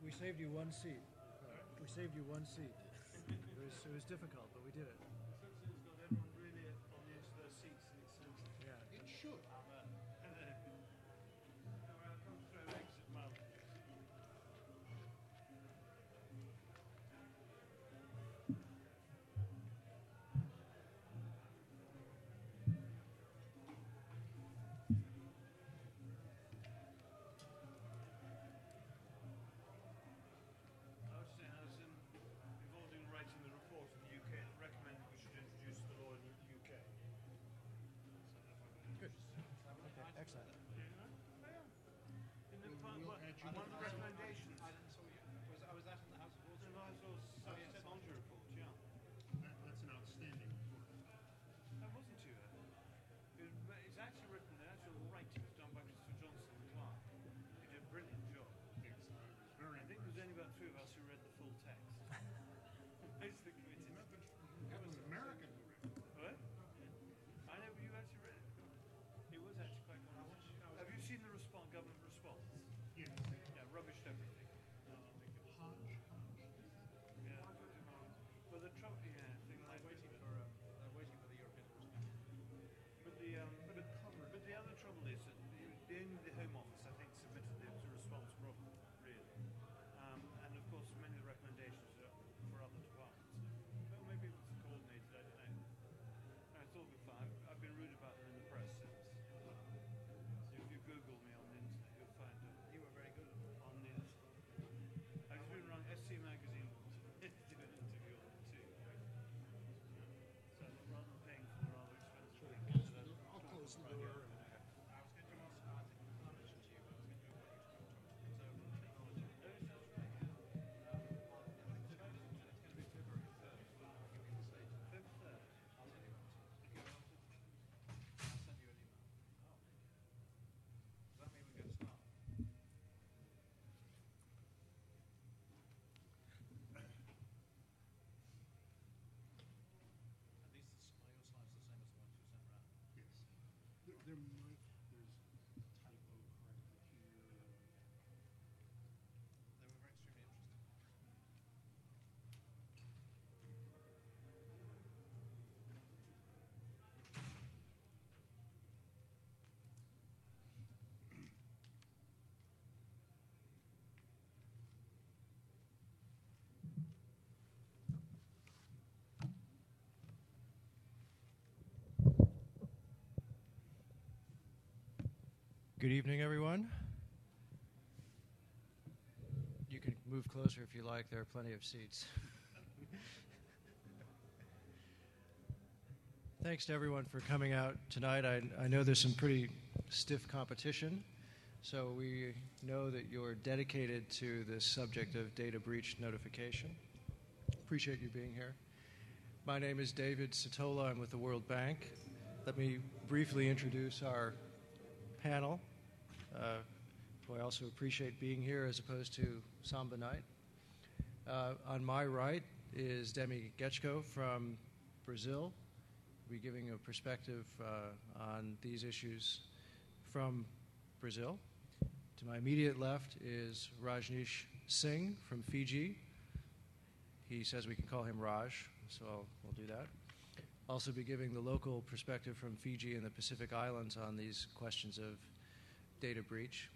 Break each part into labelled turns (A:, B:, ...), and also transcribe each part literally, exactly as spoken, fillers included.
A: we saved you one seat. We saved you one seat. It was it was difficult, but we did it.
B: Simpson's got everyone really on the edge of their seats in the centre.
A: Yeah.
C: It should.
B: And then, I'll come through exit mode. I was saying, I was in, involved in writing the report in the U K that recommended we should introduce the law in the U K.
A: Good. Okay. Excellent.
B: In the
C: We'll-
B: part,
C: we'll
B: what-
C: add you
B: one of
C: to
B: the
C: the-
B: recommendations,
D: I didn't saw you. Was I was that in the House of Lords?
B: the Livestock
D: Oh, yes.
B: Technology report, yeah.
C: That, that's an outstanding report.
B: That wasn't too bad. It was, it's actually written, the actual writing was done by Christopher Johnson and Clark. He did a brilliant job.
C: It's, I was very
B: I think there was only about three of us who read the full text. Most of the committee.
C: That was American.
B: What? I know, but you actually read it. It was actually quite good. Have you seen the response, government response?
C: Yes.
B: Yeah, rubbished everything.
C: Hodge.
B: Yeah. Well, the trouble, yeah, thing like
D: They're waiting for um, they're waiting for the European Court.
B: But the um, but, it covered. But the other trouble is that the, the only the Home Office, I think, submitted the, the response properly, really. Um, and of course, many of the recommendations are for other departments. Well, maybe it was coordinated. I don't know. I thought it was fine. I've, I've been rude about them in the press since. If you Google me on the internet, you'll find it.
D: You were very good.
B: On the I've just been running S C magazine. Did an interview on it too. So rather than paying for the rather expensive thing,
C: I'll close the door.
D: I was going to ask. I think I mentioned to you, but I was going to go back to technology. It's going to be February third. I'll give you the date.
B: Fifth, third.
D: I'll tell you what. If you want it, I'll send you an email. Does that mean we're going to start? At least the, s- are your slides the same as the ones you sent around?
C: Yes. There, there might, there's a typo corrected here.
D: They were very extremely interesting.
A: Good evening, everyone. You can move closer if you like. There are plenty of seats. Thanks to everyone for coming out tonight. I, I know there's some pretty stiff competition, so we know that you're dedicated to this subject of data breach notification. Appreciate you being here. My name is David Satola. I'm with the World Bank. Let me briefly introduce our panel, uh, who I also appreciate being here as opposed to Samba Night. Uh, on my right is Demi Getchko from Brazil. We'll be giving a perspective uh, on these issues from Brazil. To my immediate left is Rajneesh Singh from Fiji. He says we can call him Raj, so I'll, we'll do that. Also be giving the local perspective from Fiji and the Pacific Islands on these questions of data breach.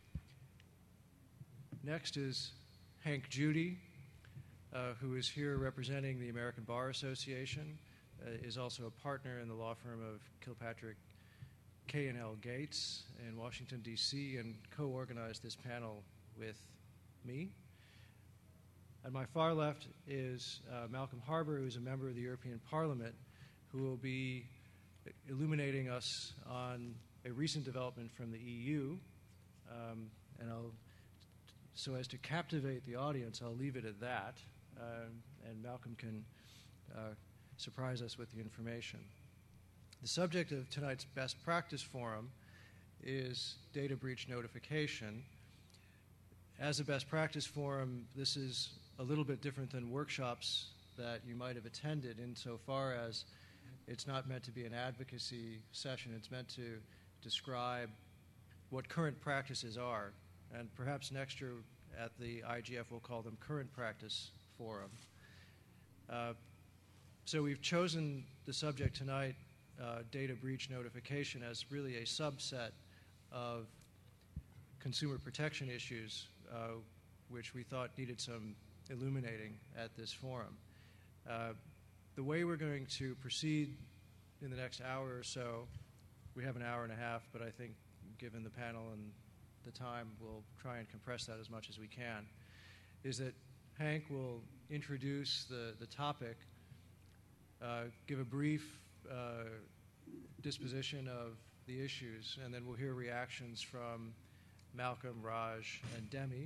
A: Next is Hank Judy, uh, who is here representing the American Bar Association, uh, is also a partner in the law firm of Kilpatrick K and L Gates in Washington, D C, and co-organized this panel with me. At my far left is uh, Malcolm Harbour, who is a member of the European Parliament, who will be illuminating us on a recent development from the E U. Um, and I'll, so as to captivate the audience, I'll leave it at that, uh, and Malcolm can uh, surprise us with the information. The subject of tonight's Best Practice Forum is data breach notification. As a Best Practice Forum, this is a little bit different than workshops that you might have attended insofar as it's not meant to be an advocacy session. It's meant to describe what current practices are. And perhaps next year, at the I G F, we'll call them Current Practice Forum. Uh, so we've chosen the subject tonight, uh, data breach notification, as really a subset of consumer protection issues, uh, which we thought needed some illuminating at this forum. Uh, the way we're going to proceed in the next hour or so, we have an hour and a half, but I think given the panel and the time, we'll try and compress that as much as we can, is that Hank will introduce the, the topic, uh, give a brief uh, disposition of the issues, and then we'll hear reactions from Malcolm, Raj, and Demi.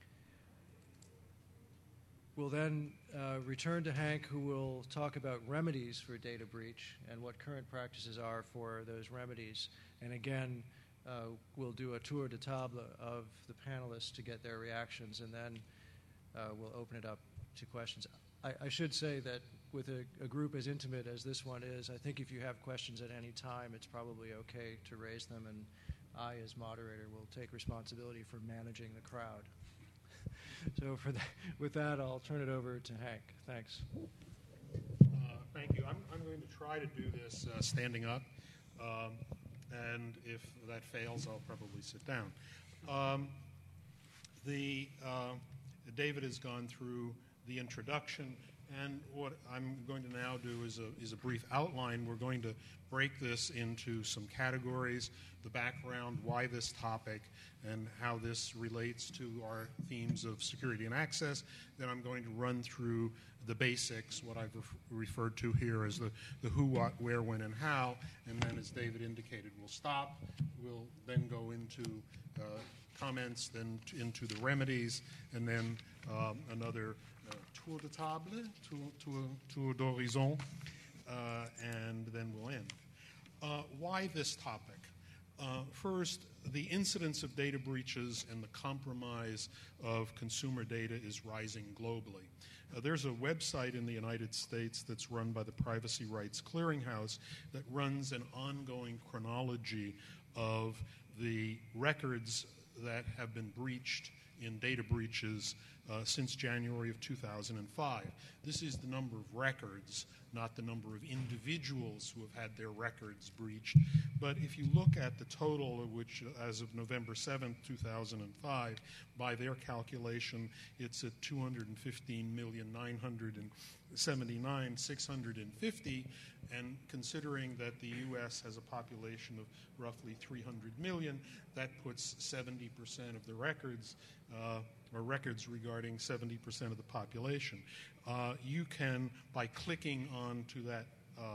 A: We'll then uh, return to Hank, who will talk about remedies for data breach and what current practices are for those remedies. And again, uh, we'll do a tour de table of the panelists to get their reactions, and then uh, we'll open it up to questions. I, I should say that with a, a group as intimate as this one is, I think if you have questions at any time, it's probably okay to raise them, and I, as moderator, will take responsibility for managing the crowd. So for that, with that, I'll turn it over to Hank. Thanks.
C: Uh, thank you. I'm, I'm going to try to do this uh, standing up, um, and if that fails, I'll probably sit down. Um, the uh, David has gone through the introduction, and what I'm going to now do is a, is a brief outline. We're going to break this into some categories, the background, why this topic, and how this relates to our themes of security and access. Then I'm going to run through the basics, what I've ref- referred to here as the, the who, what, where, when, and how. And then, as David indicated, we'll stop. We'll then go into uh, comments, then t- into the remedies, and then um, another uh, tour de table, tour, tour, tour d'horizon, uh, and then we'll end. Uh, why this topic? Uh, first, the incidence of data breaches and the compromise of consumer data is rising globally. Uh, there's a website in the United States that's run by the Privacy Rights Clearinghouse that runs an ongoing chronology of the records that have been breached in data breaches uh, since January of two thousand five. This is the number of records, not the number of individuals who have had their records breached. But if you look at the total, which as of November seventh, two thousand five, by their calculation, it's at two hundred fifteen million, nine hundred seventy-nine thousand, six hundred fifty, and considering that the U S has a population of roughly three hundred million, that puts seventy percent of the records, uh, or records regarding seventy percent of the population. Uh, you can, by clicking onto that uh,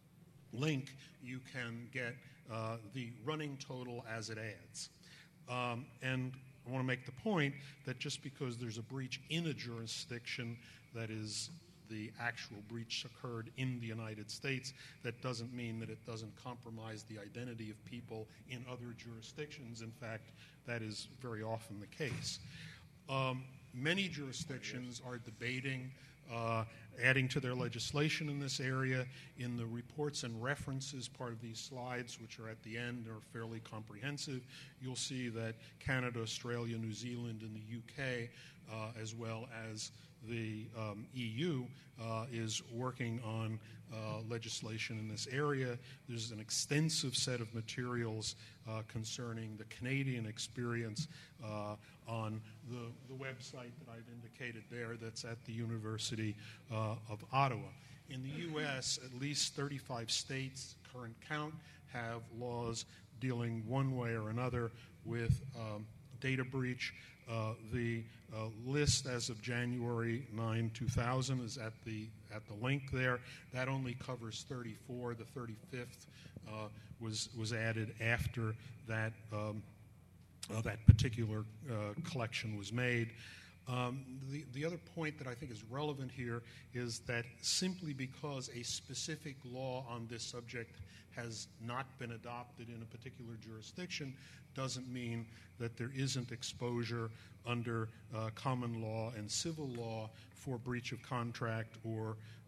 C: link, you can get uh, the running total as it adds. Um, and I want to make the point that just because there's a breach in a jurisdiction, that is, the actual breach occurred in the United States, that doesn't mean that it doesn't compromise the identity of people in other jurisdictions. In fact, that is very often the case. Um, many jurisdictions are debating uh, adding to their legislation in this area. In the reports and references part of these slides, which are at the end, are fairly comprehensive. You'll see that Canada, Australia, New Zealand, and the U K, uh, as well as the um, E U, uh, is working on uh, legislation in this area. There's an extensive set of materials uh, concerning the Canadian experience uh, on the, the website that I've indicated there, that's at the University uh, of Ottawa. In the U S, at least thirty-five states, current count, have laws dealing one way or another with um, data breach. Uh, the uh, list as of January ninth, two thousand is at the at the link there. That only covers thirty-four. The thirty-fifth uh, was was added after that um, uh, that particular uh, collection was made. Um, the, the other point that I think is relevant here is that simply because a specific law on this subject has not been adopted in a particular jurisdiction doesn't mean that there isn't exposure under uh, common law and civil law for breach of contract or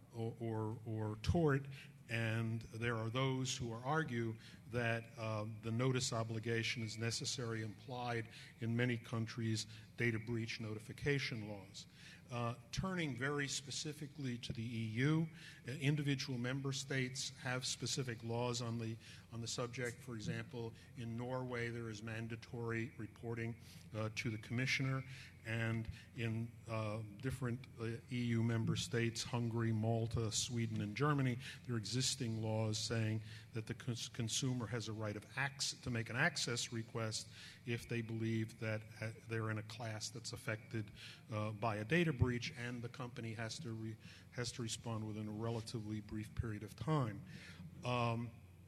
C: or, or, or tort, and there are those who are argue that uh, the notice obligation is necessary implied in many countries' data breach notification laws. Uh, turning very specifically to the E U, uh, individual member states have specific laws on the on the subject. For example, in Norway, there is mandatory reporting uh, to the commissioner, and in uh, different uh, E U member states, Hungary, Malta, Sweden, and Germany, there are existing laws saying that the cons- consumer has a right of access to make an access request if they believe that uh, they're in a class that's affected uh, by a data breach, and the company has to re- has to respond within a relatively brief period of time. Um,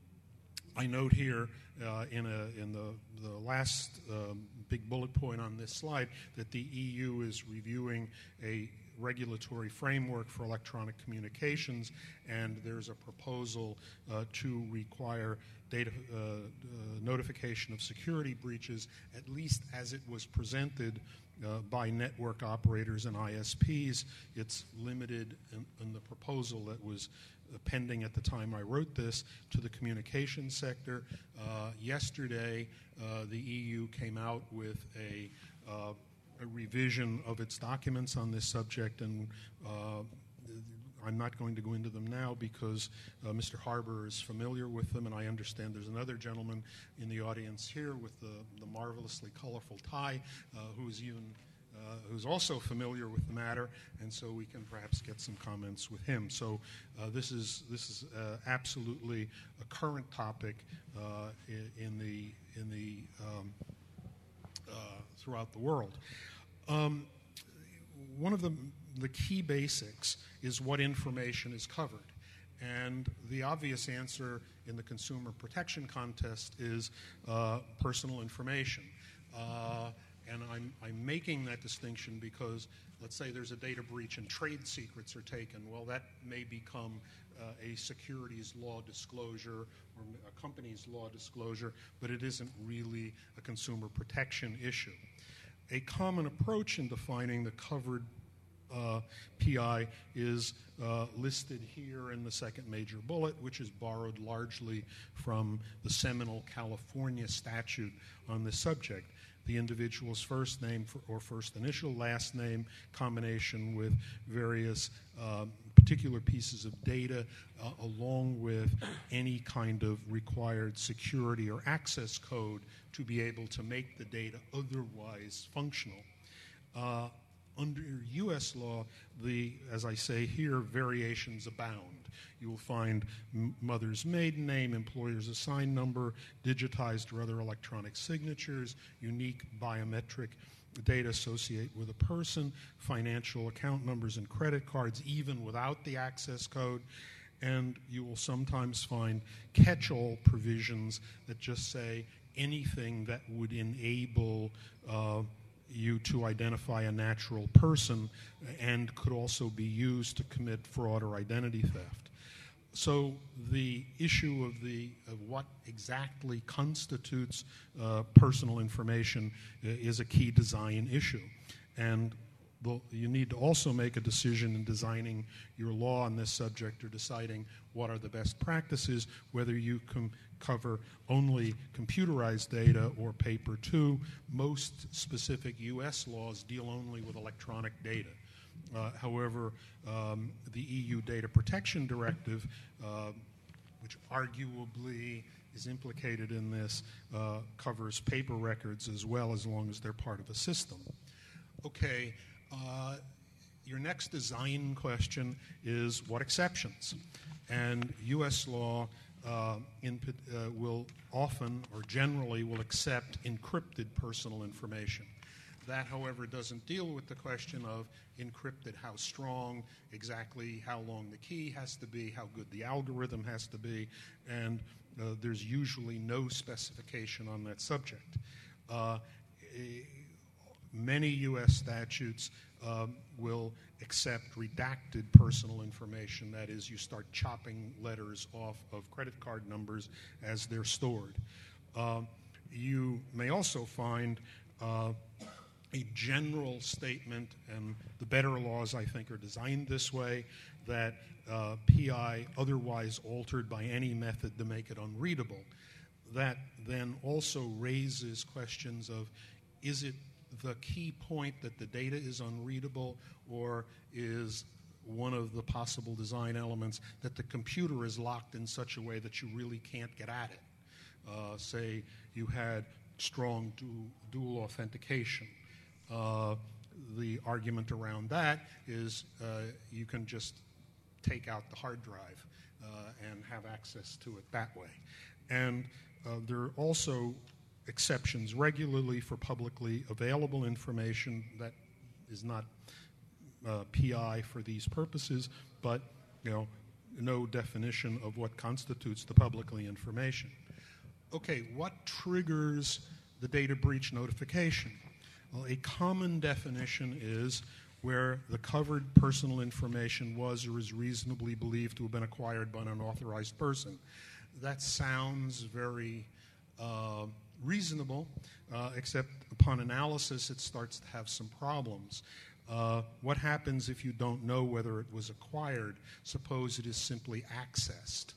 C: I note here uh, in, a, in the, the last um, big bullet point on this slide that the E U is reviewing a regulatory framework for electronic communications, and there's a proposal uh, to require data uh, uh, notification of security breaches, at least as it was presented uh, by network operators and I S Ps. It's limited in, in the proposal that was pending at the time I wrote this to the communications sector. Uh, yesterday, uh, the E U came out with a, uh, a revision of its documents on this subject, and uh, I'm not going to go into them now because uh, Mister Harbour is familiar with them, and I understand there's another gentleman in the audience here with the, the marvelously colorful tie uh, who's even Uh, who's also familiar with the matter, and so we can perhaps get some comments with him. So uh, this is this is uh, absolutely a current topic uh, in, in the in the um, uh, throughout the world. Um, one of the the key basics is what information is covered, and the obvious answer in the consumer protection contest is uh, personal information. Uh, And I'm, I'm making that distinction because, let's say there's a data breach and trade secrets are taken. Well, that may become uh, a securities law disclosure or a company's law disclosure, but it isn't really a consumer protection issue. A common approach in defining the covered uh, P I is uh, listed here in the second major bullet, which is borrowed largely from the seminal California statute on this subject. The individual's first name for, or first initial, last name, combination with various uh, particular pieces of data, uh, along with any kind of required security or access code to be able to make the data otherwise functional. Uh, under U S law, the, as I say here, variations abound. You will find m- mother's maiden name, employer's assigned number, digitized or other electronic signatures, unique biometric data associated with a person, financial account numbers and credit cards, even without the access code. And you will sometimes find catch-all provisions that just say anything that would enable uh, you to identify a natural person and could also be used to commit fraud or identity theft. So the issue of the of what exactly constitutes uh, personal information is a key design issue, and the, you need to also make a decision in designing your law on this subject or deciding what are the best practices, whether you can cover only computerized data or paper too. Most specific U S laws deal only with electronic data. Uh, however, um, the E U Data Protection Directive, uh, which arguably is implicated in this, uh, covers paper records as well, as long as they're part of a system. Okay, uh, your next design question is what exceptions? And U S law uh, in, uh, will often or generally will accept encrypted personal information. That, however, doesn't deal with the question of encrypted, how strong, exactly how long the key has to be, how good the algorithm has to be, and uh, there's usually no specification on that subject. Uh, many U S statutes um, will accept redacted personal information. That is, you start chopping letters off of credit card numbers as they're stored. Uh, you may also find uh, a general statement, and the better laws, I think, are designed this way, that uh, P I otherwise altered by any method to make it unreadable. That then also raises questions of, is it the key point that the data is unreadable, or is one of the possible design elements that the computer is locked in such a way that you really can't get at it? Uh, say you had strong dual, dual authentication. Uh, the argument around that is uh, you can just take out the hard drive uh, and have access to it that way. And uh, there are also exceptions regularly for publicly available information that is not uh, P I for these purposes, but you know, no definition of what constitutes the publicly information. Okay, what triggers the data breach notification? Well, a common definition is where the covered personal information was or is reasonably believed to have been acquired by an unauthorized person. That sounds very uh, reasonable, uh, except upon analysis it starts to have some problems. Uh, what happens if you don't know whether it was acquired? Suppose it is simply accessed.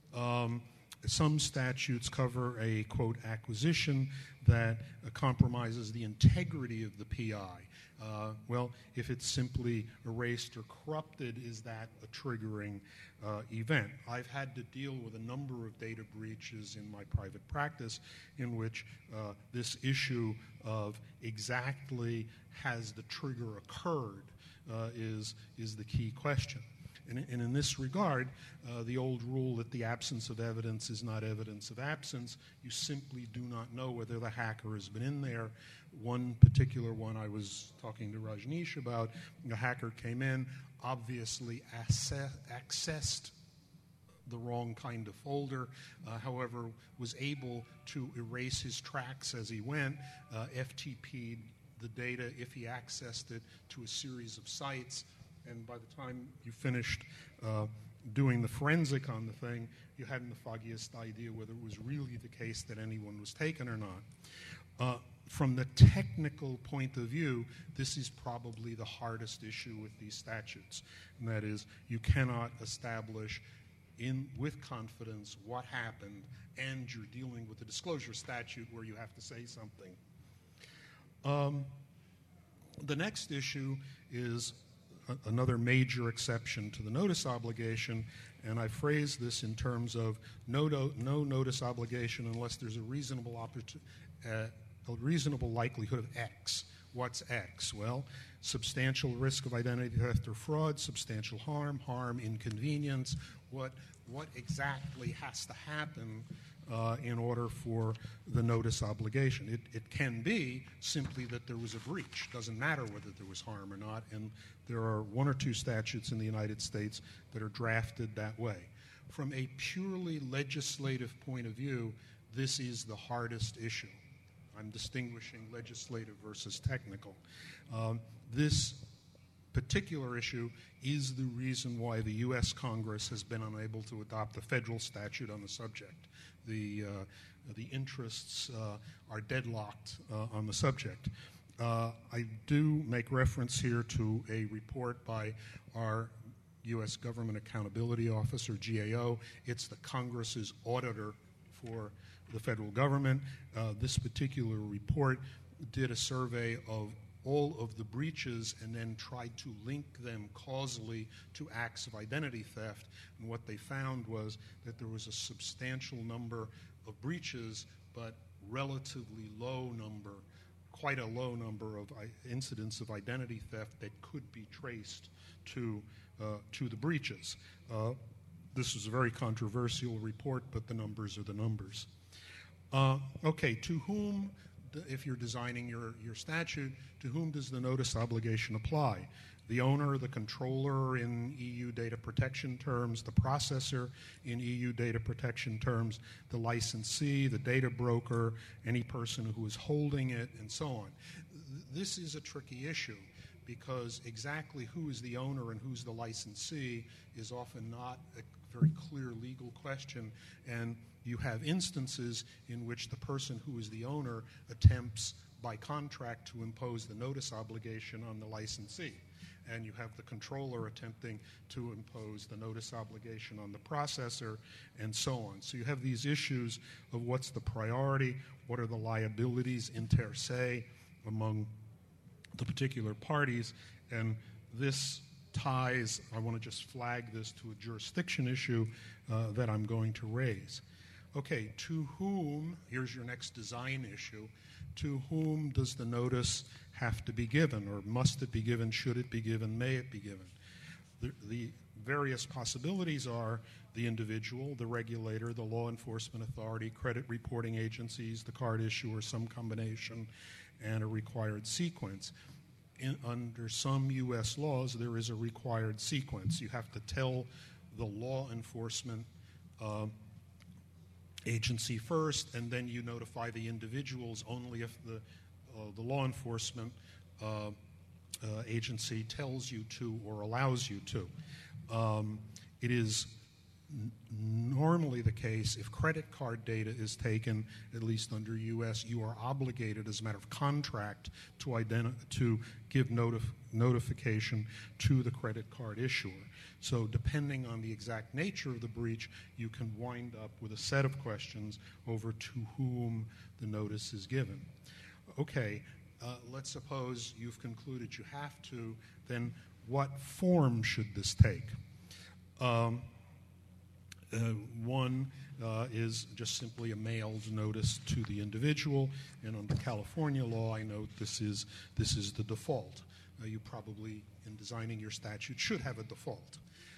C: Um, Some statutes cover a, quote, acquisition that uh, compromises the integrity of the P I. Uh, well, if it's simply erased or corrupted, is that a triggering uh, event? I've had to deal with a number of data breaches in my private practice in which uh, this issue of exactly has the trigger occurred uh, is, is the key question. And, and in this regard, uh, the old rule that the absence of evidence is not evidence of absence, you simply do not know whether the hacker has been in there. One particular one I was talking to Rajneesh about, the hacker came in, obviously access, accessed the wrong kind of folder, uh, however, was able to erase his tracks as he went, uh, F T P'd the data if he accessed it to a series of sites, and by the time you finished uh, doing the forensic on the thing, you hadn't the foggiest idea whether it was really the case that anyone was taken or not. Uh, from the technical point of view, this is probably the hardest issue with these statutes, and that is you cannot establish in with confidence what happened, and you're dealing with a disclosure statute where you have to say something. Um, the next issue is a, another major exception to the notice obligation, and I phrase this in terms of no, do, no notice obligation unless there's a reasonable, uh, a reasonable likelihood of X. What's X? Well, substantial risk of identity theft or fraud, substantial harm, harm, inconvenience. What, what exactly has to happen uh, in order for the notice obligation? It, it can be simply that there was a breach. Doesn't matter whether there was harm or not, and there are one or two statutes in the United States that are drafted that way. From a purely legislative point of view, this is the hardest issue. I'm distinguishing legislative versus technical. Um, this particular issue is the reason why the U S Congress has been unable to adopt a federal statute on the subject. The, uh, the interests uh, are deadlocked uh, on the subject. Uh, I do make reference here to a report by our U S Government Accountability Office, or G A O. It's the Congress's auditor for the federal government. Uh, this particular report did a survey of all of the breaches and then tried to link them causally to acts of identity theft. And what they found was that there was a substantial number of breaches, but relatively low number, quite a low number of incidents of identity theft that could be traced to, uh, to the breaches. Uh, this is a very controversial report, but the numbers are the numbers. Uh, okay, to whom, if you're designing your, your statute, to whom does the notice obligation apply? The owner, the controller in E U data protection terms, the processor in E U data protection terms, the licensee, the data broker, any person who is holding it, and so on. This is a tricky issue because exactly who is the owner and who's the licensee is often not a very clear legal question, and you have instances in which the person who is the owner attempts by contract to impose the notice obligation on the licensee. and you have the controller attempting to impose the notice obligation on the processor, and so on. So you have these issues of what's the priority, what are the liabilities inter se among the particular parties, and this ties, I want to just flag this to a jurisdiction issue uh, that I'm going to raise. Okay, to whom, here's your next design issue, to whom does the notice have to be given, or must it be given, should it be given, may it be given? The, the various possibilities are the individual, the regulator, the law enforcement authority, credit reporting agencies, the card issuer, some combination, and a required sequence. In, under some U S laws, there is a required sequence. You have to tell the law enforcement uh, agency first, and then you notify the individuals only if the, uh, the law enforcement uh, uh, agency tells you to or allows you to. Um, it is n- normally the case if credit card data is taken, at least under U S, you are obligated as a matter of contract to, identi- to give notif- notification to the credit card issuer. So depending on the exact nature of the breach, you can wind up with a set of questions over to whom the notice is given. Okay, uh, let's suppose you've concluded you have to, then what form should this take? Um, uh, one uh, is just simply a mailed notice to the individual, and under California law, I note this is, this is the default. Uh, you probably, in designing your statute, should have a default.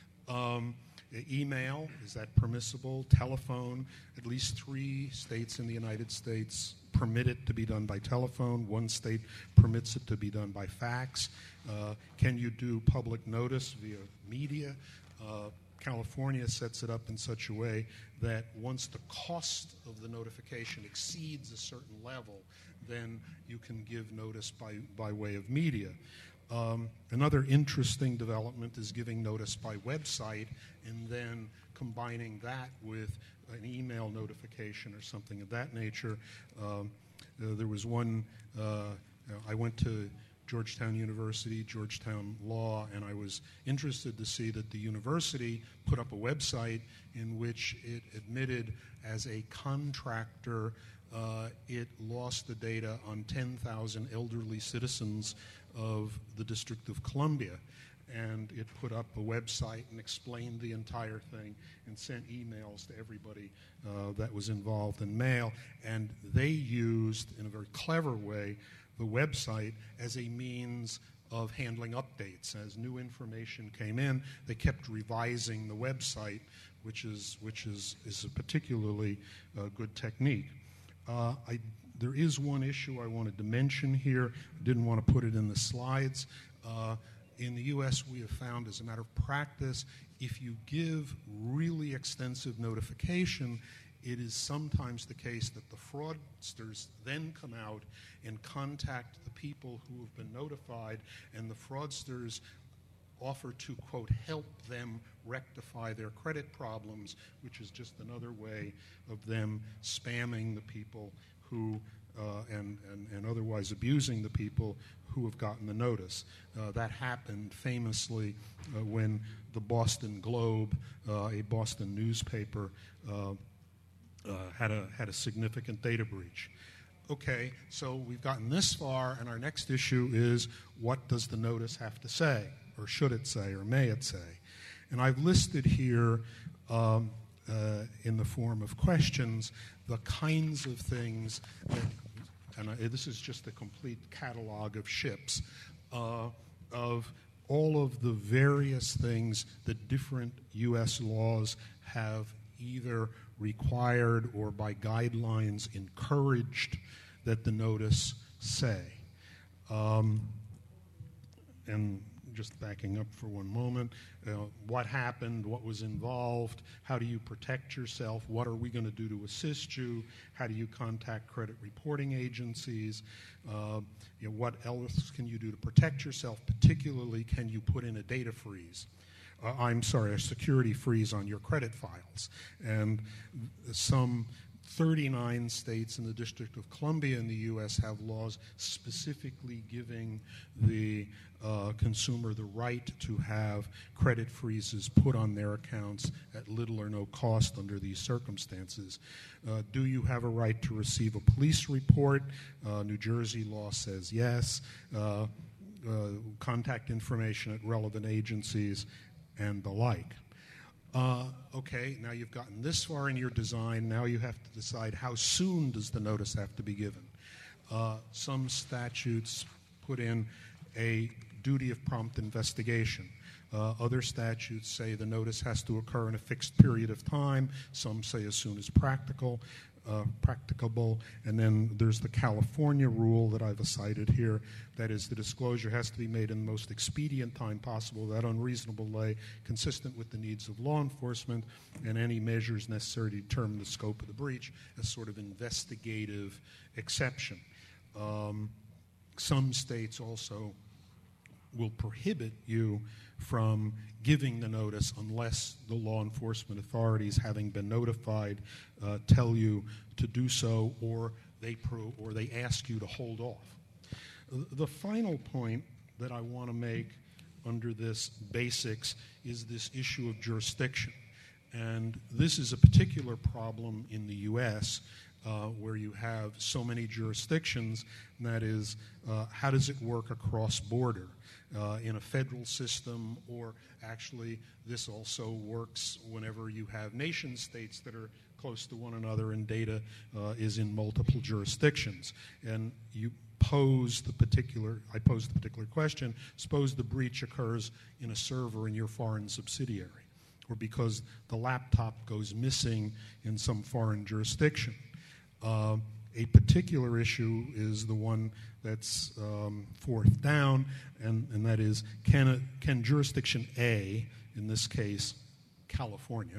C: Um, email, is that permissible? Telephone, at least three states in the United States permit it to be done by telephone. One state permits it to be done by fax. Uh, can you do public notice via media? Uh, California sets it up in such a way that once the cost of the notification exceeds a certain level, then you can give notice by, by way of media. Um, another interesting development is giving notice by website and then combining that with an email notification or something of that nature. Um, uh, there was one, uh, I went to Georgetown University, Georgetown Law, and I was interested to see that the university put up a website in which it admitted as a contractor uh, it lost the data on ten thousand elderly citizens of the District of Columbia. And it put up a website and explained the entire thing and sent emails to everybody uh, that was involved in mail. And they used, in a very clever way, the website as a means of handling updates. As new information came in, they kept revising the website, which is, which is, is a particularly uh, good technique. Uh, I, there is one issue I wanted to mention here. I didn't want to put it in the slides. Uh, in the U S, we have found, as a matter of practice, if you give really extensive notification, it is sometimes the case that the fraudsters then come out and contact the people who have been notified, and the fraudsters offer to, quote, help them rectify their credit problems, which is just another way of them spamming the people who, uh, and, and, and otherwise abusing the people who have gotten the notice. Uh, that happened famously uh, when the Boston Globe, uh, a Boston newspaper, uh, uh, had a, had a significant data breach. Okay, so we've gotten this far, and our next issue is, what does the notice have to say? Or should it say, or may it say? And I've listed here, um, uh, in the form of questions, the kinds of things that, and I, this is just a complete catalog of ships, uh, of all of the various things that different U S laws have either required or by guidelines encouraged that the notice say. Um, and just backing up for one moment, uh, what happened, what was involved, how do you protect yourself, what are we going to do to assist you, how do you contact credit reporting agencies, uh, you know, what else can you do to protect yourself, particularly can you put in a data freeze, uh, I'm sorry, a security freeze on your credit files. And some thirty-nine states and the District of Columbia in the U S have laws specifically giving the uh, consumer the right to have credit freezes put on their accounts at little or no cost under these circumstances. Uh, do you have a right to receive a police report? Uh, New Jersey law says yes. Uh, uh, contact information at relevant agencies and the like. Uh, okay, now you've gotten this far in your design. Now you have to decide how soon does the notice have to be given. Uh, some statutes put in a duty of prompt investigation. Uh, other statutes say the notice has to occur in a fixed period of time. Some say as soon as practical, uh, practicable. And then there's the California rule that I've cited here. That is, the disclosure has to be made in the most expedient time possible, that unreasonable delay, consistent with the needs of law enforcement, and any measures necessary to determine the scope of the breach as sort of investigative exception. Um, some states also will prohibit you from giving the notice unless the law enforcement authorities, having been notified, uh, tell you to do so, or they pro- or they ask you to hold off. The final point that I want to make under this basics is this issue of jurisdiction. And this is a particular problem in the U S uh, where you have so many jurisdictions, and that is, uh, how does it work across border? Uh, in a federal system, or actually this also works whenever you have nation states that are close to one another and data uh, is in multiple jurisdictions. And you pose the particular, I pose the particular question, suppose the breach occurs in a server in your foreign subsidiary, or because the laptop goes missing in some foreign jurisdiction. Uh, A particular issue is the one that's um, fourth down, and, and that is, can, a, can jurisdiction A, in this case California,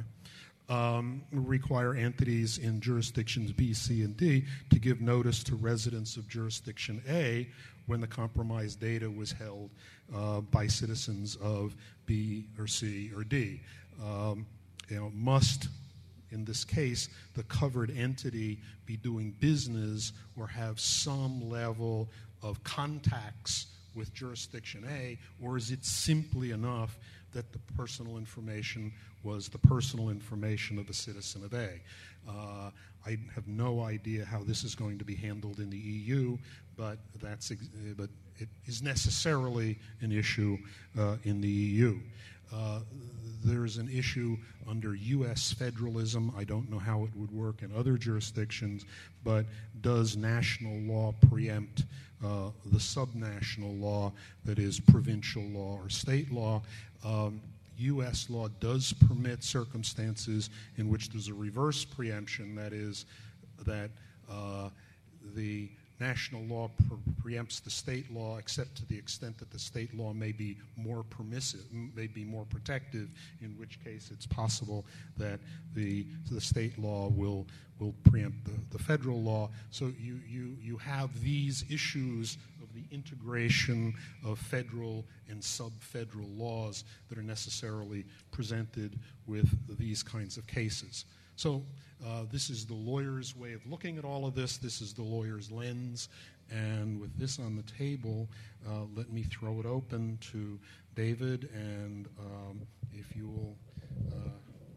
C: um, require entities in jurisdictions B, C, and D to give notice to residents of jurisdiction A when the compromised data was held uh, by citizens of B or C or D? Um, you know, must in this case, the covered entity be doing business or have some level of contacts with jurisdiction A, or is it simply enough that the personal information was the personal information of a citizen of A? Uh, I have no idea how this is going to be handled in the E U, but that's ex- but it is necessarily an issue uh, in the E U. Uh, there's an issue under U S federalism. I don't know how it would work in other jurisdictions, but does national law preempt uh, the subnational law, that is provincial law or state law? Um, U S law does permit circumstances in which there's a reverse preemption, that is, that uh, the national law pre- preempts the state law, except to the extent that the state law may be more permissive, may be more protective, in which case it's possible that the the state law will will preempt the, the federal law. So you, you, you have these issues of the integration of federal and sub-federal laws that are necessarily presented with these kinds of cases. So uh, this is the lawyer's way of looking at all of this. This is the lawyer's lens. And with this on the table, uh, let me throw it open to David, and um, if you will. Uh,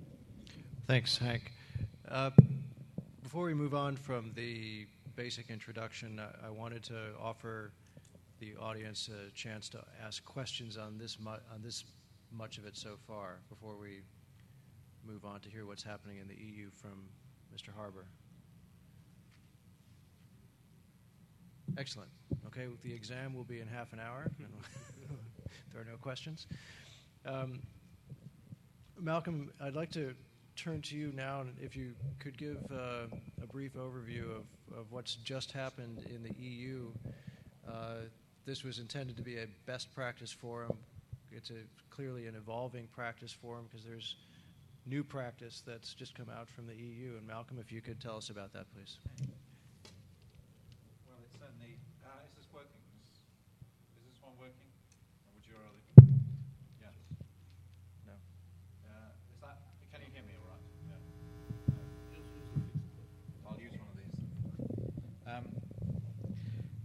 A: Thanks, Hank. Uh, before we move on from the basic introduction, I, I wanted to offer the audience a chance to ask questions on this mu- on this much of it so far before we move on to hear what's happening in the E U from Mister Harbour. Excellent. Okay, the exam will be in half an hour. There are no questions. Um, Malcolm, I'd like to turn to you now, and if you could give uh, a brief overview of, of what's just happened in the E U. Uh, this was intended to be a best practice forum. It's a, clearly an evolving practice forum because there's new practice that's just come out from the E U. And Malcolm, if you could tell us about that, please.
D: Well, it's certainly. Uh, is this working? Is, is this one working? Or would you rather? Yeah.
A: No.
D: Uh, is that? Can you hear me all right? Yeah.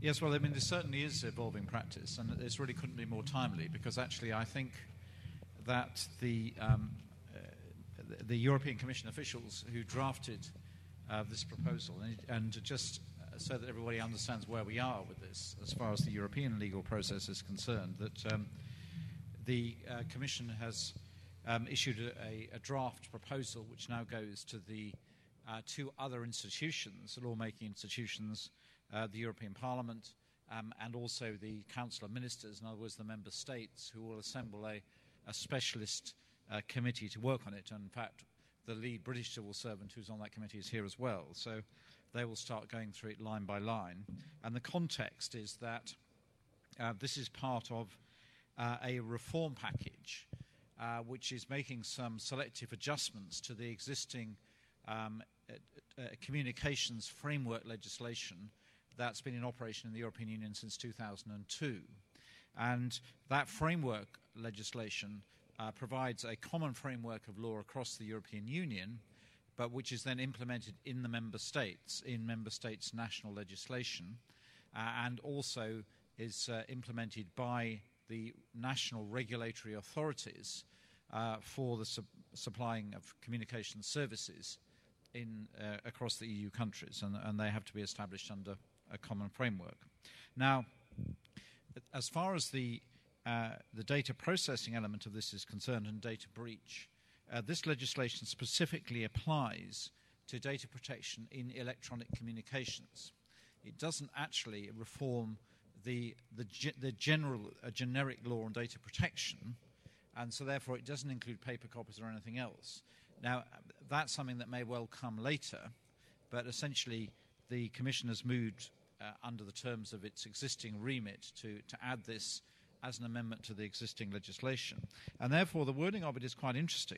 E: Yes, well, I mean, there certainly is evolving practice, and this really couldn't be more timely, because actually I think that the, um, uh, the, the European Commission officials who drafted uh, this proposal, and, and just so that everybody understands where we are with this, as far as the European legal process is concerned, that um, the uh, Commission has um, issued a, a draft proposal which now goes to the uh, two other institutions, lawmaking institutions, uh, the European Parliament um, and also the Council of Ministers, in other words, the member states, who will assemble a, a specialist uh, committee to work on it. And in fact, the lead British civil servant who's on that committee is here as well. So they will start going through it line by line. And the context is that uh, this is part of uh, a reform package uh, which is making some selective adjustments to the existing um, uh, uh, communications framework legislation that's been in operation in the European Union since two thousand two. And that framework legislation uh, provides a common framework of law across the European Union, but which is then implemented in the member states, in member states' national legislation, uh, and also is uh, implemented by the national regulatory authorities uh, for the su- supplying of communication services in uh, across the E U countries, and, and they have to be established under a common framework. Now, as far as the uh, the data processing element of this is concerned, and data breach, Uh, this legislation specifically applies to data protection in electronic communications. It doesn't actually reform the the, ge- the general uh, generic law on data protection, and so therefore it doesn't include paper copies or anything else. Now, that's something that may well come later, but essentially the Commission has moved uh, under the terms of its existing remit to, to add this as an amendment to the existing legislation. And therefore the wording of it is quite interesting,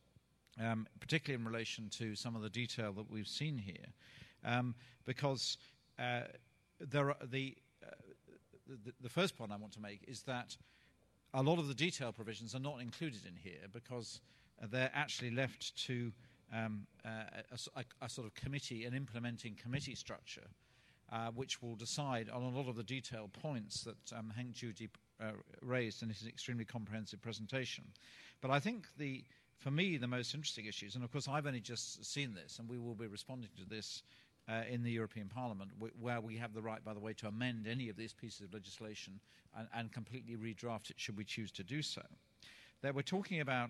E: um, particularly in relation to some of the detail that we've seen here, um, because uh, there are the, uh, the, the first point I want to make is that a lot of the detail provisions are not included in here because they're actually left to um, uh, a, a, a sort of committee, an implementing committee structure, uh, which will decide on a lot of the detailed points that um, Henk Judy Uh, raised in his extremely comprehensive presentation. But I think the, for me, the most interesting issues, and of course I've only just seen this, and we will be responding to this uh, in the European Parliament, wh- where we have the right, by the way, to amend any of these pieces of legislation and, and completely redraft it should we choose to do so. That we're talking about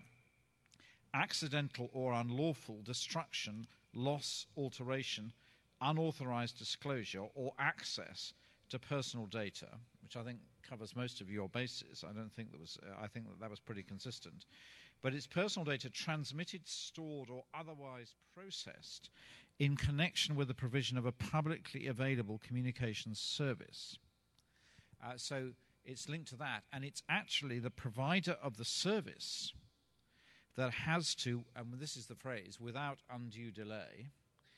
E: accidental or unlawful destruction, loss, alteration, unauthorized disclosure, or access to personal data, which I think covers most of your bases. I don't think that was. Uh, I think that that was pretty consistent. But it's personal data transmitted, stored, or otherwise processed in connection with the provision of a publicly available communications service. Uh, so it's linked to that, and it's actually the provider of the service that has to, and this is the phrase, without undue delay,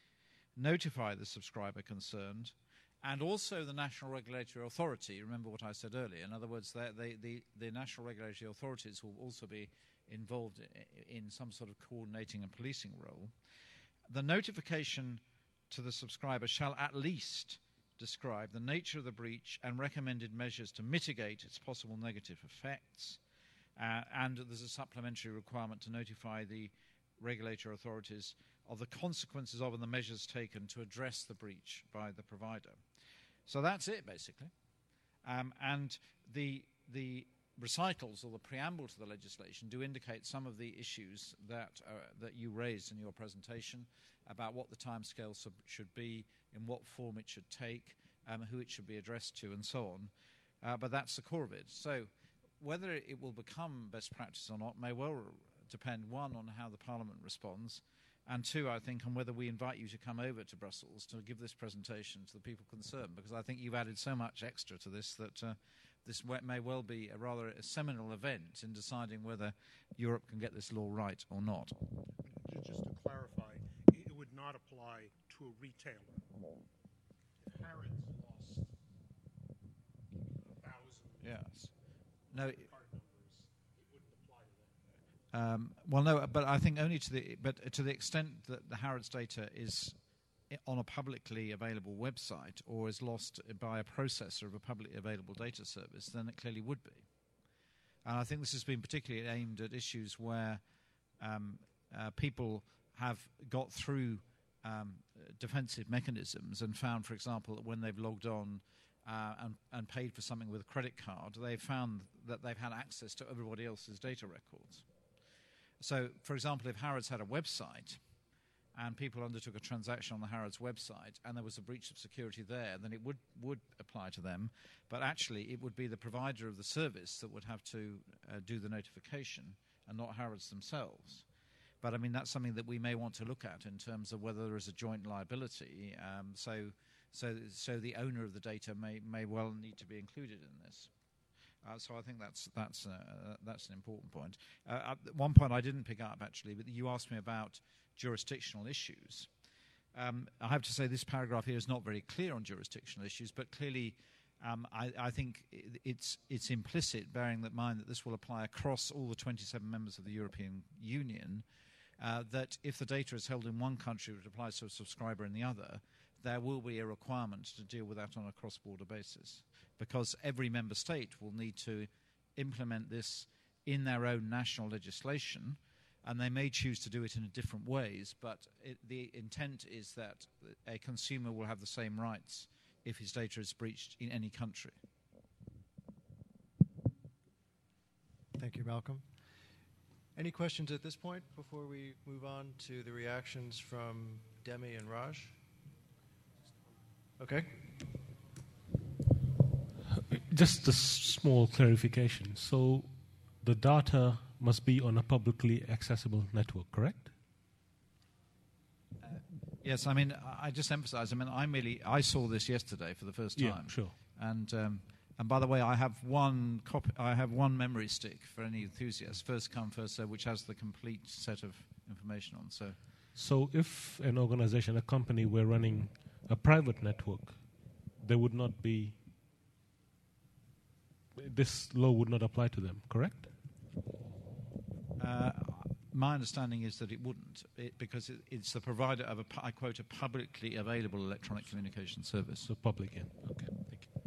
E: notify the subscriber concerned, and also the national regulatory authority. Remember what I said earlier. In other words, they, they, the, the national regulatory authorities will also be involved in, in some sort of coordinating and policing role. The notification to the subscriber shall at least describe the nature of the breach and recommended measures to mitigate its possible negative effects. Uh, and there's a supplementary requirement to notify the regulatory authorities of the consequences of and the measures taken to address the breach by the provider. So that's it, basically. Um, and the the recitals or the preamble to the legislation do indicate some of the issues that uh, that you raised in your presentation about what the timescale sub- should be, in what form it should take, um, who it should be addressed to, and so on. Uh, but that's the core of it. So whether it will become best practice or not may well depend, one, on how the Parliament responds, and two, I think, on whether we invite you to come over to Brussels to give this presentation to the people concerned, because I think you've added so much extra to this that uh, this may well be a rather a seminal event in deciding whether Europe can get this law right or not.
C: Just to clarify, it would not apply to a retailer. If Harrods lost a thousand
E: Yes. No.
C: card numbers, it wouldn't apply to them.
E: Um, well, no, but I think only to the but to the extent that the Harrods data is i- on a publicly available website or is lost by a processor of a publicly available data service, then it clearly would be. And I think this has been particularly aimed at issues where um, uh, people have got through um, defensive mechanisms and found, for example, that when they've logged on uh, and, and paid for something with a credit card, they've found that they've had access to everybody else's data records. So, for example, if Harrods had a website and people undertook a transaction on the Harrods website and there was a breach of security there, then it would, would apply to them. But actually, it would be the provider of the service that would have to uh, do the notification and not Harrods themselves. But, I mean, that's something that we may want to look at in terms of whether there is a joint liability. Um, so, so, so the owner of the data may, may well need to be included in this. Uh, so I think that's that's uh, that's an important point. Uh, at one point I didn't pick up actually, but you asked me about jurisdictional issues. Um, I have to say this paragraph here is not very clear on jurisdictional issues, but clearly um, I, I think it's it's implicit, bearing in mind that this will apply across all the twenty-seven members of the European Union, uh, that if the data is held in one country, it applies to a subscriber in the other, there will be a requirement to deal with that on a cross-border basis, because every member state will need to implement this in their own national legislation, and they may choose to do it in different ways, but it, the intent is that a consumer will have the same rights if his data is breached in any country.
A: Thank you, Malcolm. Any questions at this point before we move on to the reactions from Demi and Raj? Okay.
F: Just a small clarification. So the data must be on a publicly accessible network, correct?
E: Uh, yes, I mean, I just emphasize, I mean, I merely, I saw this yesterday for the first time.
F: Yeah, sure.
E: And, um, and by the way, I have one copy, I have one memory stick for any enthusiast, first come, first served, which has the complete set of information on. So,
F: so if an organization, a company were running a private network, there would not be, this law would not apply to them, correct?
E: Uh, my understanding is that it wouldn't, it, because it, it's the provider of a, I quote, a publicly available electronic communication service.
F: So public, yeah. Okay, thank you.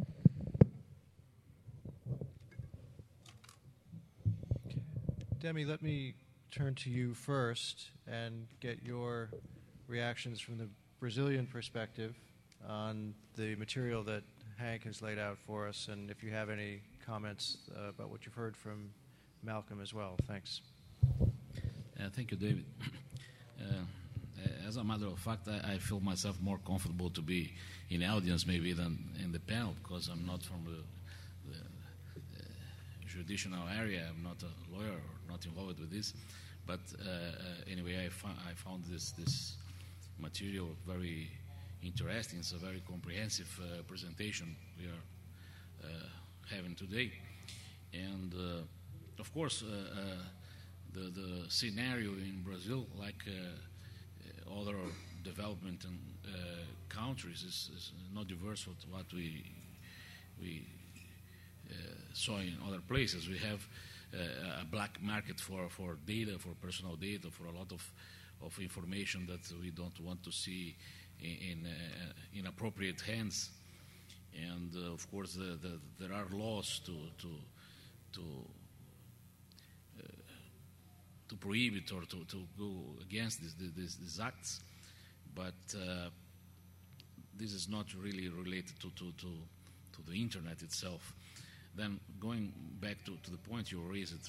A: Demi, let me turn to you first and get your reactions from the Brazilian perspective on the material that Hank has laid out for us, and if you have any comments uh, about what you've heard from Malcolm as well. Thanks.
G: Uh, thank you, David. Uh, as a matter of fact, I, I feel myself more comfortable to be in the audience maybe than in the panel, because I'm not from the, the uh, judicial area. I'm not a lawyer or not involved with this. But uh, uh, anyway, I, fo- I found this, this material very interesting. It's a very comprehensive uh, presentation we are uh, having today. And uh, of course, uh, uh, the, the scenario in Brazil, like uh, uh, other development and, uh, countries, is, is not diverse from what we we uh, saw in other places. We have uh, a black market for, for data, for personal data, for a lot of, of information that we don't want to see in, in uh, inappropriate hands. And uh, of course, the, the, there are laws to to to uh, to prohibit or to, to go against this, this, these acts, but uh, this is not really related to, to, to, to the internet itself. Then going back to, to the point you raised,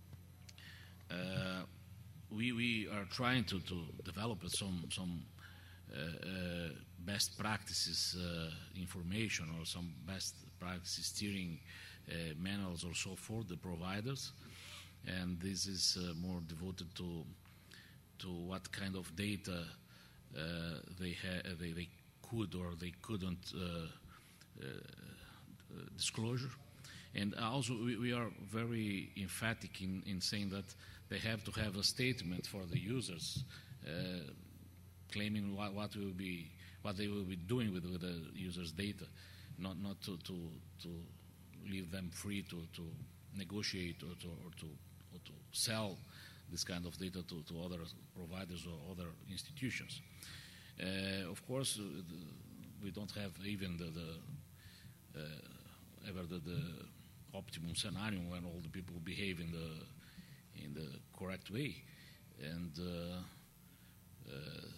G: uh, we we are trying to, to develop some some uh, uh, best practices uh, information or some best practices steering uh, manuals or so for the providers, and this is uh, more devoted to to what kind of data uh, they ha- they they could or they couldn't uh, uh, disclosure. And also, we, we are very emphatic in, in saying that they have to have a statement for the users, uh, claiming what, what will be, what they will be doing with, with the users' data, not not to, to, to leave them free to, to negotiate or to, or to or to sell this kind of data to, to other providers or other institutions. Uh, of course, uh, the, we don't have even the, the uh, ever the, the optimum scenario when all the people behave in the in the correct way, and uh, uh,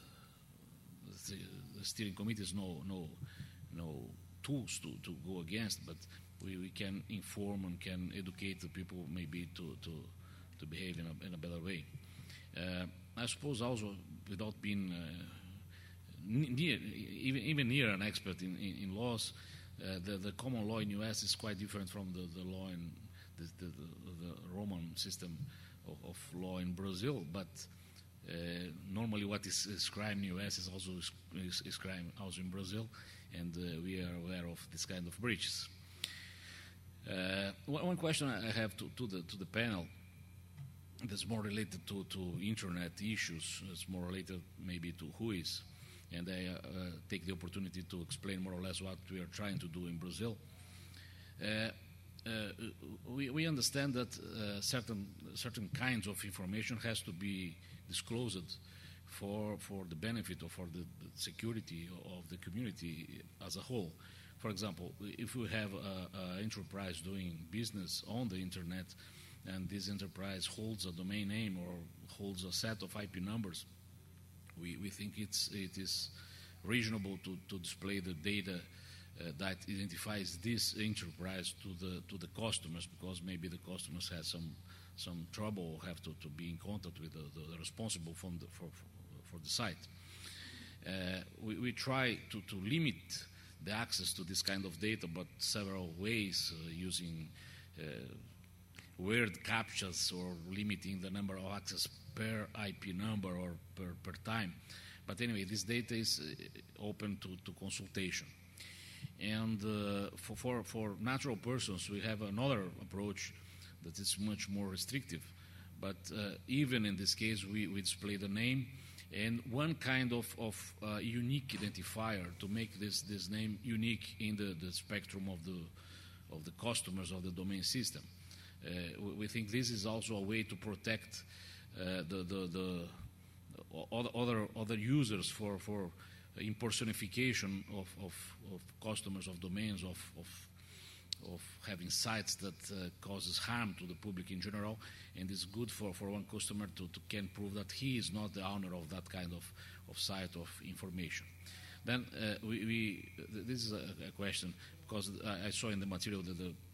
G: the, the steering committee has no no no tools to, to go against, but we, we can inform and can educate the people maybe to to, to behave in a, in a better way. Uh, I suppose also without being uh, near, even even near an expert in, in, in laws, uh, the, the common law in U S is quite different from the, the law in the, the, the, the Roman system of, of law in Brazil. But uh, normally what is, is crime in U S is also is, is crime also in Brazil, and uh, we are aware of this kind of breaches. Uh, one, one question I have to, to the to the panel that's more related to, to internet issues. It's more related maybe to W H O I S, and I uh, take the opportunity to explain more or less what we are trying to do in Brazil. Uh, uh, we, we understand that uh, certain certain kinds of information has to be disclosed for for the benefit or for the security of the community as a whole. For example, if we have an enterprise doing business on the internet, and this enterprise holds a domain name or holds a set of I P numbers, we, we think it's, it is reasonable to, to display the data uh, that identifies this enterprise to the to the customers, because maybe the customers have some some trouble or have to, to be in contact with the, the, the responsible from the, for, for, for the site. Uh, we, we try to, to limit the access to this kind of data, but several ways, uh, using uh, word captchas or limiting the number of access per I P number or per, per time. But anyway, this data is uh, open to, to consultation. And uh, for, for, for natural persons, we have another approach that is much more restrictive. But uh, even in this case, we, we display the name and one kind of, of uh, unique identifier to make this, this name unique in the, the spectrum of the, of the customers of the domain system. Uh, we, we think this is also a way to protect uh, the, the, the other, other users for, for impersonification of, of, of customers of domains, of, of, of having sites that uh, causes harm to the public in general, and it's good for, for one customer to, to can prove that he is not the owner of that kind of, of site of information. Then uh, we, we this is a, a question, because I, I saw in the material that the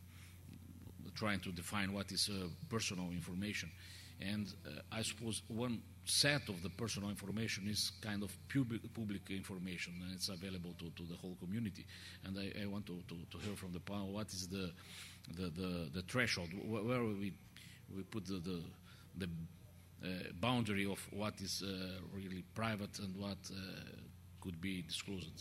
G: trying to define what is uh, personal information. And uh, I suppose one set of the personal information is kind of public, public information, and it's available to, to the whole community. And I, I want to, to, to hear from the panel what is the the, the, the threshold, where, where we we put the the, the uh, boundary of what is uh, really private and what uh, could be disclosed.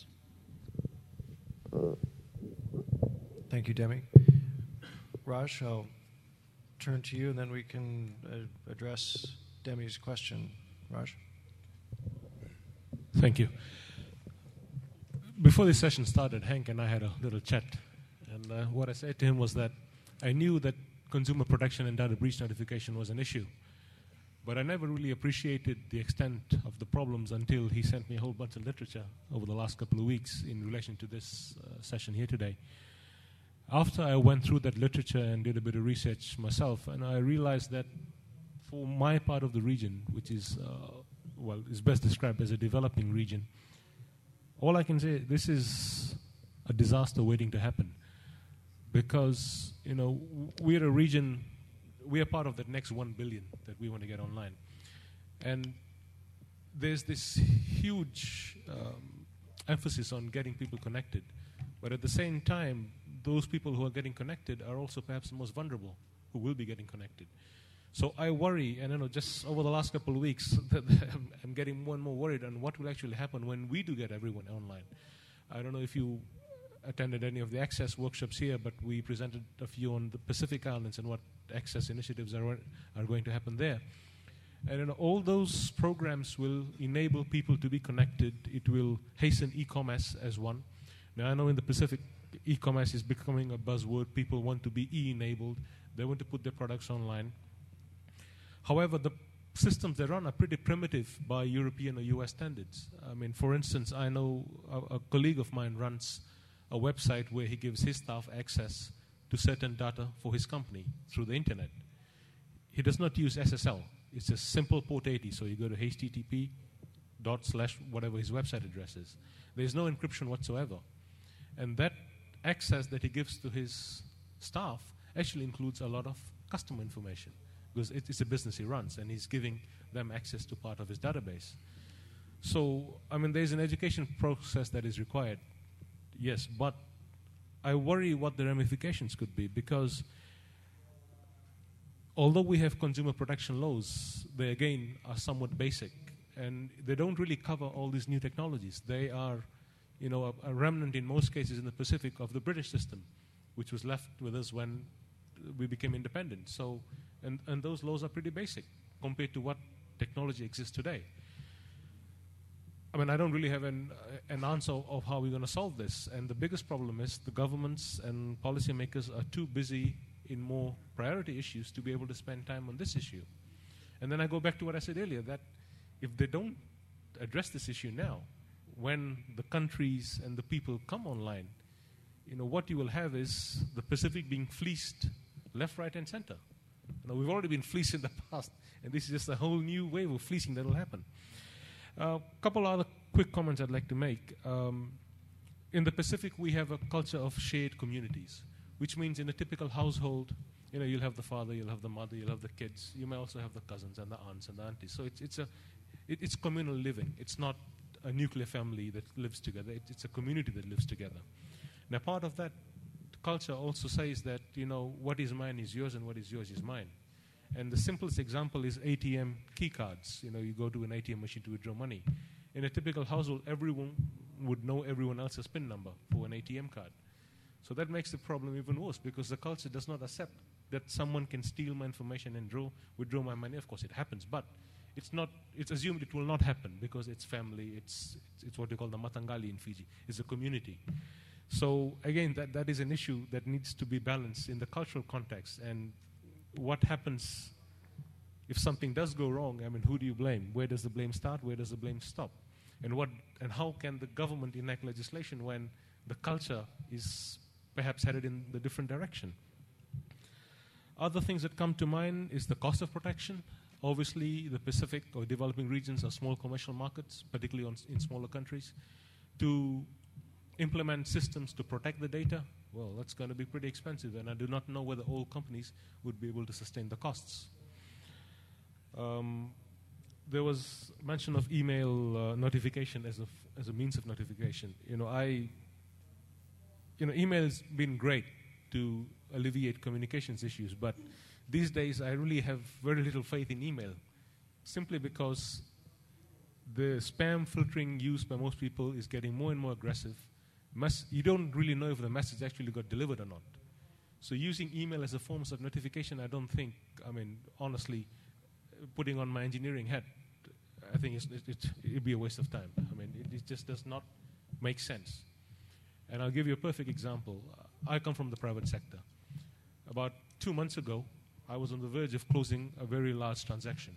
A: Thank you, Demi. Raj, I'll turn to you, and then we can uh, address Demi's question. Raj?
F: Thank you. Before this session started, Hank and I had a little chat, and uh, what I said to him was that I knew that consumer protection and data breach notification was an issue, but I never really appreciated the extent of the problems until he sent me a whole bunch of literature over the last couple of weeks in relation to this uh, session here today. After I went through that literature and did a bit of research myself, and I realized that for my part of the region, which is, uh, well, is best described as a developing region, all I can say, this is a disaster waiting to happen. Because, you know, we're a region, we are part of that next one billion that we want to get online. And there's this huge um, emphasis on getting people connected. But at the same time, those people who are getting connected are also perhaps the most vulnerable who will be getting connected. So I worry, and you know, just over the last couple of weeks, I'm, I'm getting more and more worried on what will actually happen when we do get everyone online. I don't know if you attended any of the Access workshops here, but we presented a few on the Pacific Islands and what Access initiatives are, are going to happen there. And you know, all those programs will enable people to be connected. It will hasten e-commerce as one. Now, I know in the Pacific, e-commerce is becoming a buzzword. People want to be e-enabled. They want to put their products online. However, the systems they run are pretty primitive by European or U S standards. I mean, for instance, I know a, a colleague of mine runs a website where he gives his staff access to certain data for his company through the internet. He does not use S S L. It's a simple port eighty, so you go to H T T P dot slash whatever his website address is. There's no encryption whatsoever. And that access that he gives to his staff actually includes a lot of customer information, because it, it's a business he runs, and he's giving them access to part of his database. So, I mean, there's an education process that is required, yes, but I worry what the ramifications could be, because although we have consumer protection laws, they again are somewhat basic, and they don't really cover all these new technologies. They are, you know, a, a remnant in most cases in the Pacific of the British system, which was left with us when we became independent. So, and, and those laws are pretty basic compared to what technology exists today. I mean, I don't really have an, uh, an answer of how we're going to solve this. And the biggest problem is the governments and policymakers are too busy in more priority issues to be able to spend time on this issue. And then I go back to what I said earlier, that if they don't address this issue now, when the countries and the people come online, you know, what you will have is the Pacific being fleeced left, right, and center. You know, we've already been fleeced in the past, and this is just a whole new wave of fleecing that will happen. A uh, couple other quick comments I'd like to make. Um, in the Pacific, we have a culture of shared communities, which means in a typical household, you know, you'll have the father, you'll have the mother, you'll have the kids. You may also have the cousins and the aunts and the aunties. So it's it's a it, it's communal living. It's not a nuclear family that lives together. It, it's a community that lives together. Now, part of that culture also says that, you know, what is mine is yours and what is yours is mine. And the simplest example is A T M key cards. You know, you go to an A T M machine to withdraw money. In a typical household, everyone would know everyone else's PIN number for an A T M card. So that makes the problem even worse, because the culture does not accept that someone can steal my information and draw, withdraw my money. Of course, it happens, but it's not. It's assumed it will not happen because it's family. It's it's, it's what you call the Matangali in Fiji. It's a community. So again, that, that is an issue that needs to be balanced in the cultural context. And what happens if something does go wrong? I mean, who do you blame? Where does the blame start? Where does the blame stop? And what and how can the government enact legislation when the culture is perhaps headed in the different direction? Other things that come to mind is the cost of protection. Obviously, the Pacific or developing regions are small commercial markets, particularly on, in smaller countries. To implement systems to protect the data, well, that's going to be pretty expensive, and I do not know whether all companies would be able to sustain the costs. Um, there was mention of email uh, notification as a, f- as a means of notification. You know, I, you know, email has been great to alleviate communications issues, but these days I really have very little faith in email, simply because the spam filtering used by most people is getting more and more aggressive. Mes- you don't really know if the message actually got delivered or not. So using email as a form of notification, I don't think, I mean, honestly, putting on my engineering hat, I think it's, it, it, it'd be a waste of time. I mean, it, it just does not make sense. And I'll give you a perfect example. I come from the private sector. About two months ago, I was on the verge of closing a very large transaction.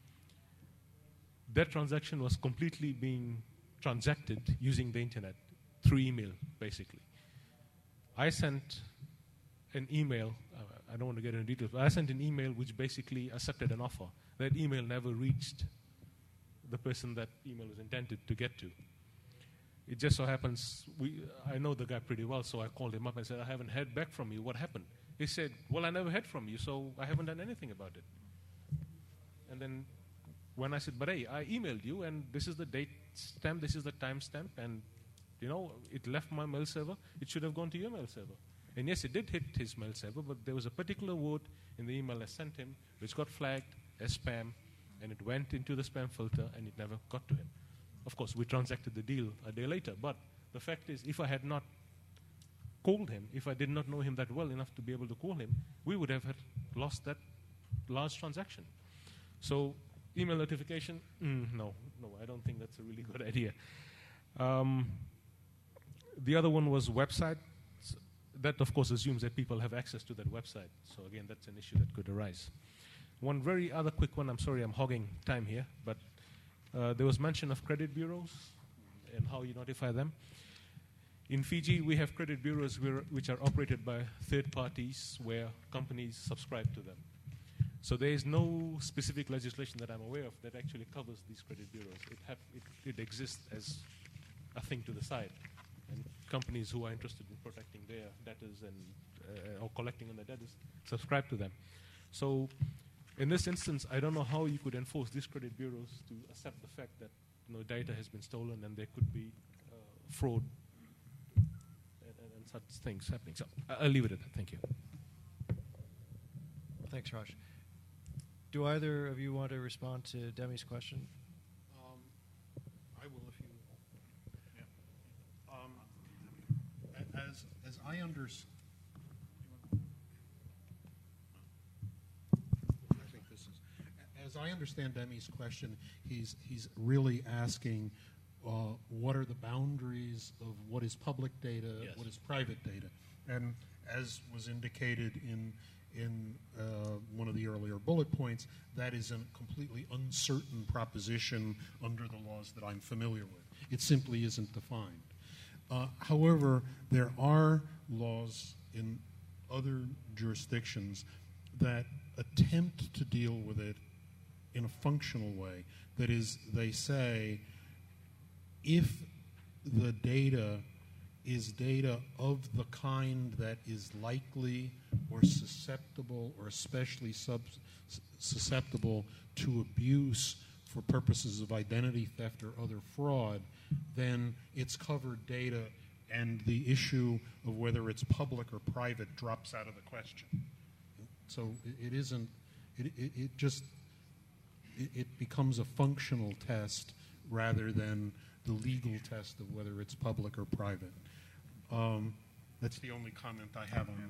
F: That transaction was completely being transacted using the internet, through email, basically. I sent an email, uh, I don't want to get into details, but I sent an email which basically accepted an offer. That email never reached the person that email was intended to get to. It just so happens, we, I know the guy pretty well, so I called him up and said, I haven't heard back from you, what happened? He said, well, I never heard from you, so I haven't done anything about it. And then when I said, but hey, I emailed you, and this is the date stamp, this is the time stamp, and you know, it left my mail server, it should have gone to your mail server. And yes, it did hit his mail server, but there was a particular word in the email I sent him which got flagged as spam, and it went into the spam filter, and it never got to him. Of course, we transacted the deal a day later, but the fact is, if I had not called him, if I did not know him that well enough to be able to call him, we would have had lost that large transaction. So, email notification, mm, no, no, I don't think that's a really good idea. Um, the other one was website. That, of course, assumes that people have access to that website. So, again, that's an issue that could arise. One very other quick one, I'm sorry I'm hogging time here, but uh, there was mention of credit bureaus and how you notify them. In Fiji, we have credit bureaus which are operated by third parties where companies subscribe to them. So there is no specific legislation that I'm aware of that actually covers these credit bureaus. It, have, it, it exists as a thing to the side. And companies who are interested in protecting their debtors and uh, or collecting on their debtors subscribe to them. So in this instance, I don't know how you could enforce these credit bureaus to accept the fact that you know, data has been stolen and there could be uh, fraud and, and, and such things happening. So I'll leave it at that. Thank you.
A: Thanks, Raj. Do either of you want to respond to Demi's question?
C: Um, I will if you. Yeah. Um, as as I understand, I think this is. As I understand Demi's question, he's he's really asking, uh, what are the boundaries of what is public data,
G: Yes.
C: what is private data, and as was indicated in. in uh, one of the earlier bullet points, that is a completely uncertain proposition under the laws that I'm familiar with. It simply isn't defined. Uh, however, there are laws in other jurisdictions that attempt to deal with it in a functional way. That is, they say, if the data is data of the kind that is likely or susceptible or especially sub- susceptible to abuse for purposes of identity theft or other fraud, then it's covered data and the issue of whether it's public or private drops out of the question. So it, it isn't, it, it, it just, it, it becomes a functional test rather than the legal test of whether it's public or private. Um, that's the only comment I have on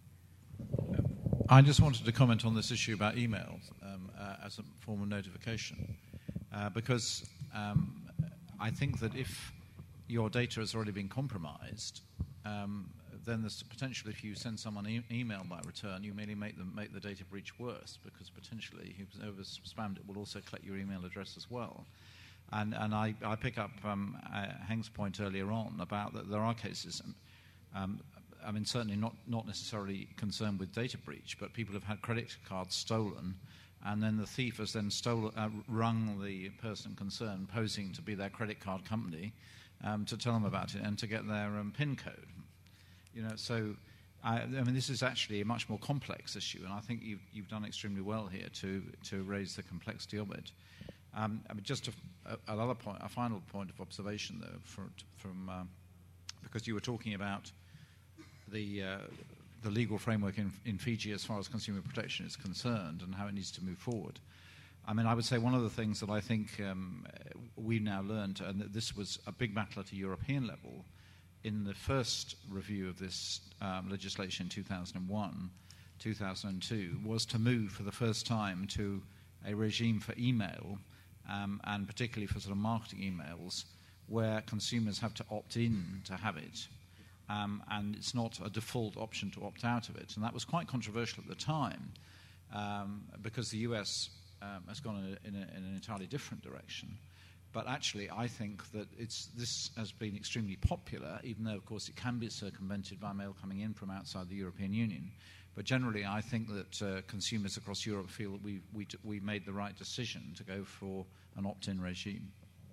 C: that.
E: I just wanted to comment on this issue about emails um, uh, as a form of notification, uh, because um, I think that if your data has already been compromised, um, then there's potential if you send someone an e- email by return, you merely make them make the data breach worse, because potentially whoever spammed it will also collect your email address as well. And, and I, I pick up um, uh, Heng's point earlier on about that there are cases, um, I mean, certainly not, not necessarily concerned with data breach, but people have had credit cards stolen, and then the thief has then stolen, uh, rung the person concerned, posing to be their credit card company, um, to tell them about it and to get their um, PIN code. You know, so I, I mean, this is actually a much more complex issue, and I think you've, you've done extremely well here to, to raise the complexity of it. Um, I mean, just a, a, another point, a final point of observation, though, for, from uh, because you were talking about the uh, the legal framework in, in Fiji as far as consumer protection is concerned and how it needs to move forward. I mean, I would say one of the things that I think um, we've now learned, and that this was a big battle at a European level, in the first review of this um, legislation in two thousand one, two thousand two, was to move for the first time to a regime for email, Um, and particularly for sort of marketing emails, where consumers have to opt in to have it, um, and it's not a default option to opt out of it. And that was quite controversial at the time, um, because the U S um, has gone in, a, in, a, in an entirely different direction. But actually, I think that it's, this has been extremely popular, even though, of course, it can be circumvented by mail coming in from outside the European Union. But generally, I think that uh, consumers across Europe feel that we we t- we made the right decision to go for an opt-in regime.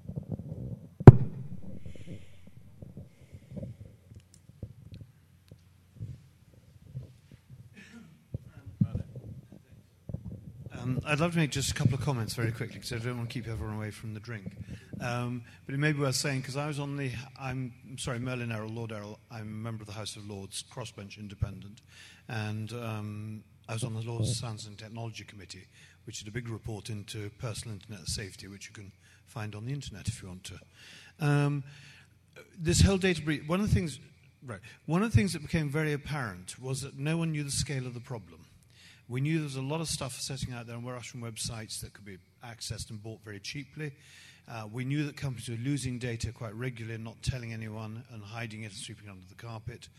B: Um, I'd love to make just a couple of comments very quickly, because I don't want to keep everyone away from the drink. Um, but it may be worth saying, because I was on the, I'm sorry, Merlin Errol, Lord Errol, I'm a member of the House of Lords, crossbench independent, and um, I was on the Lords Science and Technology Committee, which did a big report into personal internet safety, which you can find on the internet if you want to. Um, this whole data breach, one of the things, right, one of the things that became very apparent was that no one knew the scale of the problem. We knew there was a lot of stuff setting out there on Russian websites that could be accessed and bought very cheaply. Uh, we knew that companies were losing data quite regularly and not telling anyone and hiding it and sweeping it under the carpet.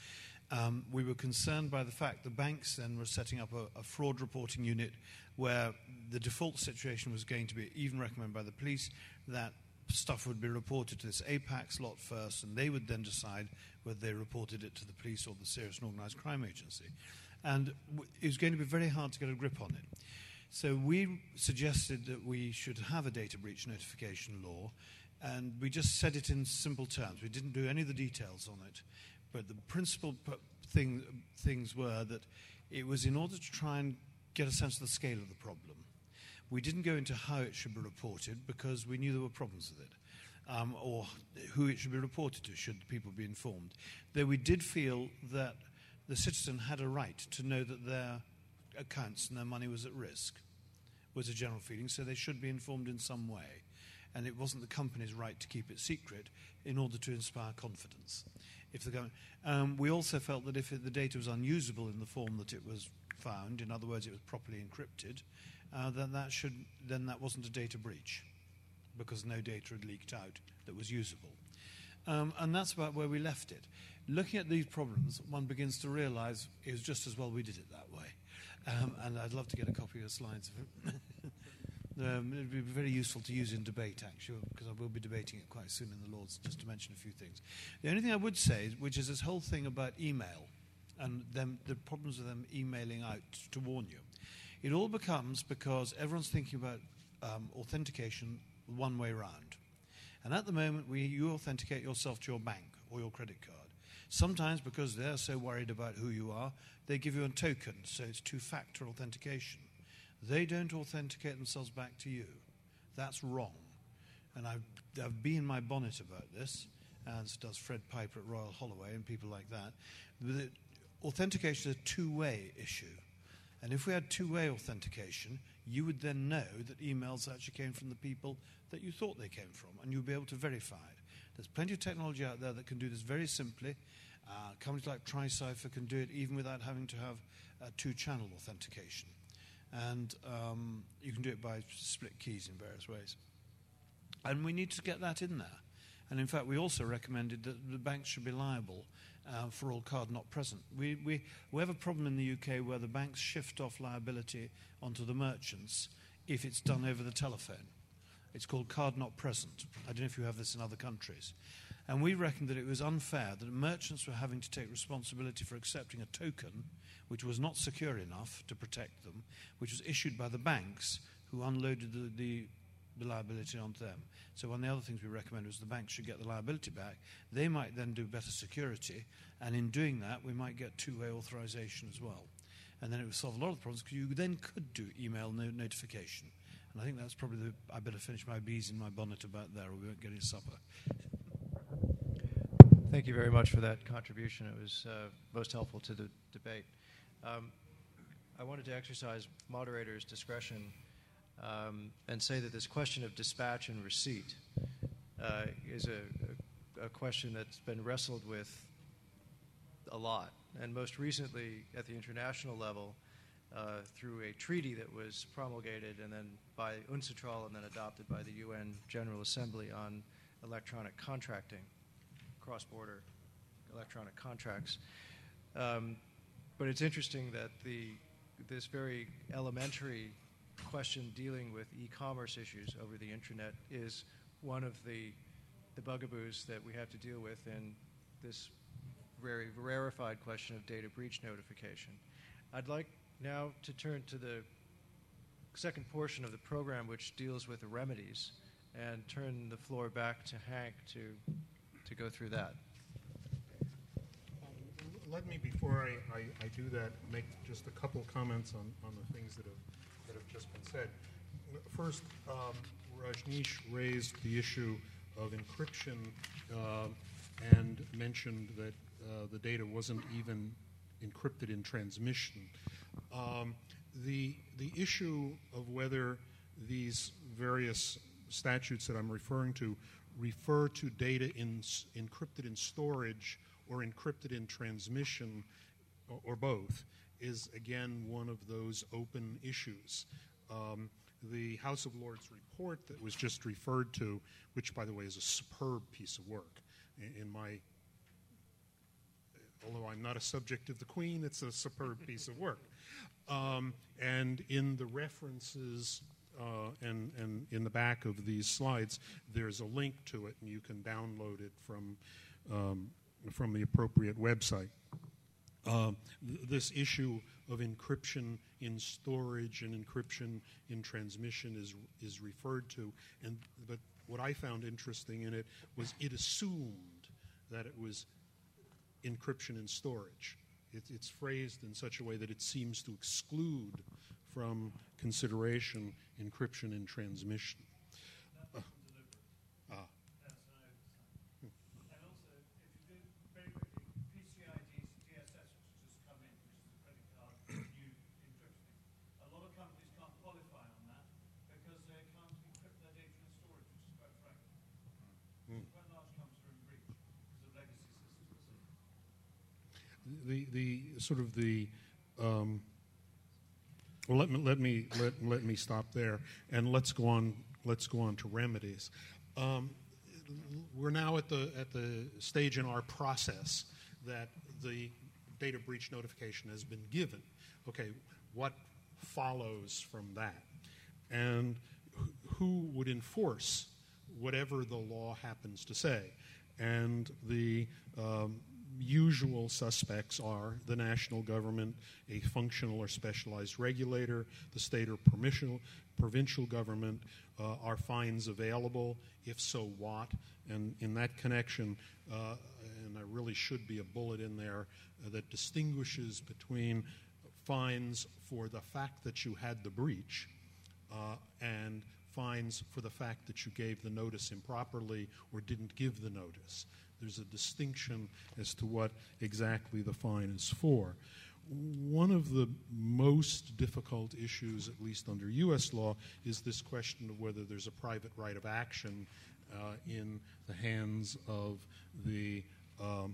B: Um, we were concerned by the fact the banks then were setting up a, a fraud reporting unit where the default situation was going to be, even recommended by the police, that stuff would be reported to this APACS lot first, and they would then decide whether they reported it to the police or the Serious and Organised Crime Agency. And w- it was going to be very hard to get a grip on it. So we suggested that we should have a data breach notification law, and we just said it in simple terms. We didn't do any of the details on it. But the principal p- thing, things were that it was in order to try and get a sense of the scale of the problem. We didn't go into how it should be reported because we knew there were problems with it, um, or who it should be reported to, should people be informed. Though we did feel that the citizen had a right to know that their accounts and their money was at risk, was a general feeling, so they should be informed in some way. And it wasn't the company's right to keep it secret in order to inspire confidence. If the government, um, we also felt that if it, the data was unusable in the form that it was found, in other words, it was properly encrypted, uh, then that should then that wasn't a data breach, because no data had leaked out that was usable. Um, and that's about where we left it. Looking at these problems, one begins to realise it was just as well we did it that way. Um, and I'd love to get a copy of the slides of it. Um, it would be very useful to use in debate, actually, because I will be debating it quite soon in the Lords, just to mention a few things. The only thing I would say, which is this whole thing about email and them, the problems with them emailing out to warn you, it all becomes because everyone's thinking about um, authentication one way round. And at the moment, we, you authenticate yourself to your bank or your credit card. Sometimes, because they're so worried about who you are, they give you a token, so it's two-factor authentication. They don't authenticate themselves back to you. That's wrong. And I've, I've been in my bonnet about this, as does Fred Piper at Royal Holloway and people like that. The authentication is a two-way issue. And if we had two-way authentication, you would then know that emails actually came from the people that you thought they came from, and you'd be able to verify it. There's plenty of technology out there that can do this very simply. Uh, companies like TriCipher can do it even without having to have uh, two-channel authentication. And um, you can do it by split keys in various ways. And we need to get that in there. And in fact, we also recommended that the banks should be liable uh, for all card not present. We, we, we have a problem in the U K where the banks shift off liability onto the merchants if it's done over the telephone. It's called card not present. I don't know if you have this in other countries. And we reckoned that it was unfair that merchants were having to take responsibility for accepting a token which was not secure enough to protect them, which was issued by the banks who unloaded the, the, the liability onto them. So one of the other things we recommended was the banks should get the liability back. They might then do better security, and in doing that, we might get two-way authorization as well. And then it would solve a lot of the problems, because you then could do email no- notification. And I think that's probably the, I better finish my bees in my bonnet about there, or we won't get any supper.
A: Thank you very much for that contribution. It was uh, most helpful to the debate. Um, I wanted to exercise moderator's discretion um, and say that this question of dispatch and receipt uh, is a, a, a question that's been wrestled with a lot, and most recently at the international level uh, through a treaty that was promulgated and then by UNCITRAL and then adopted by the U N General Assembly on electronic contracting, cross-border electronic contracts. Um, but it's interesting that the this very elementary question dealing with e-commerce issues over the internet is one of the the bugaboos that we have to deal with in this very rarefied question of data breach notification. I'd like now to turn to the second portion of the program, which deals with the remedies, and turn the floor back to Hank to to go through that.
C: Let me, before I, I, I do that, make just a couple comments on, on the things that have, that have just been said. First, um, Rajneesh raised the issue of encryption uh, and mentioned that uh, the data wasn't even encrypted in transmission. Um, the, the issue of whether these various statutes that I'm referring to refer to data in, encrypted in storage or encrypted in transmission, or, or both, is again one of those open issues. Um, the House of Lords report that was just referred to, which by the way is a superb piece of work, in, in my although I'm not a subject of the Queen, it's a superb piece of work. Um, and in the references uh, and, and in the back of these slides, there's a link to it, and you can download it from, um, from the appropriate website. Uh, th- this issue of encryption in storage and encryption in transmission is is referred to, and but what I found interesting in it was it assumed that it was encryption in storage. It, it's phrased in such a way that it seems to exclude from consideration encryption in transmission. Uh, ah. The, the sort of the um, well, let me let me let, let me stop there, and let's go on. Let's go on to remedies. Um, we're now at the at the stage in our process that the data breach notification has been given. Okay, what follows from that, and who would enforce whatever the law happens to say? And the um, usual suspects are the national government, a functional or specialized regulator, the state or permission, provincial government. Uh, are fines available? If so, what? And in that connection, uh, and there really should be a bullet in there uh, that distinguishes between fines for the fact that you had the breach uh, and fines for the fact that you gave the notice improperly or didn't give the notice. There's a distinction as to what exactly the fine is for. One of the most difficult issues, at least under U S law, is this question of whether there's a private right of action uh, in the hands of the um,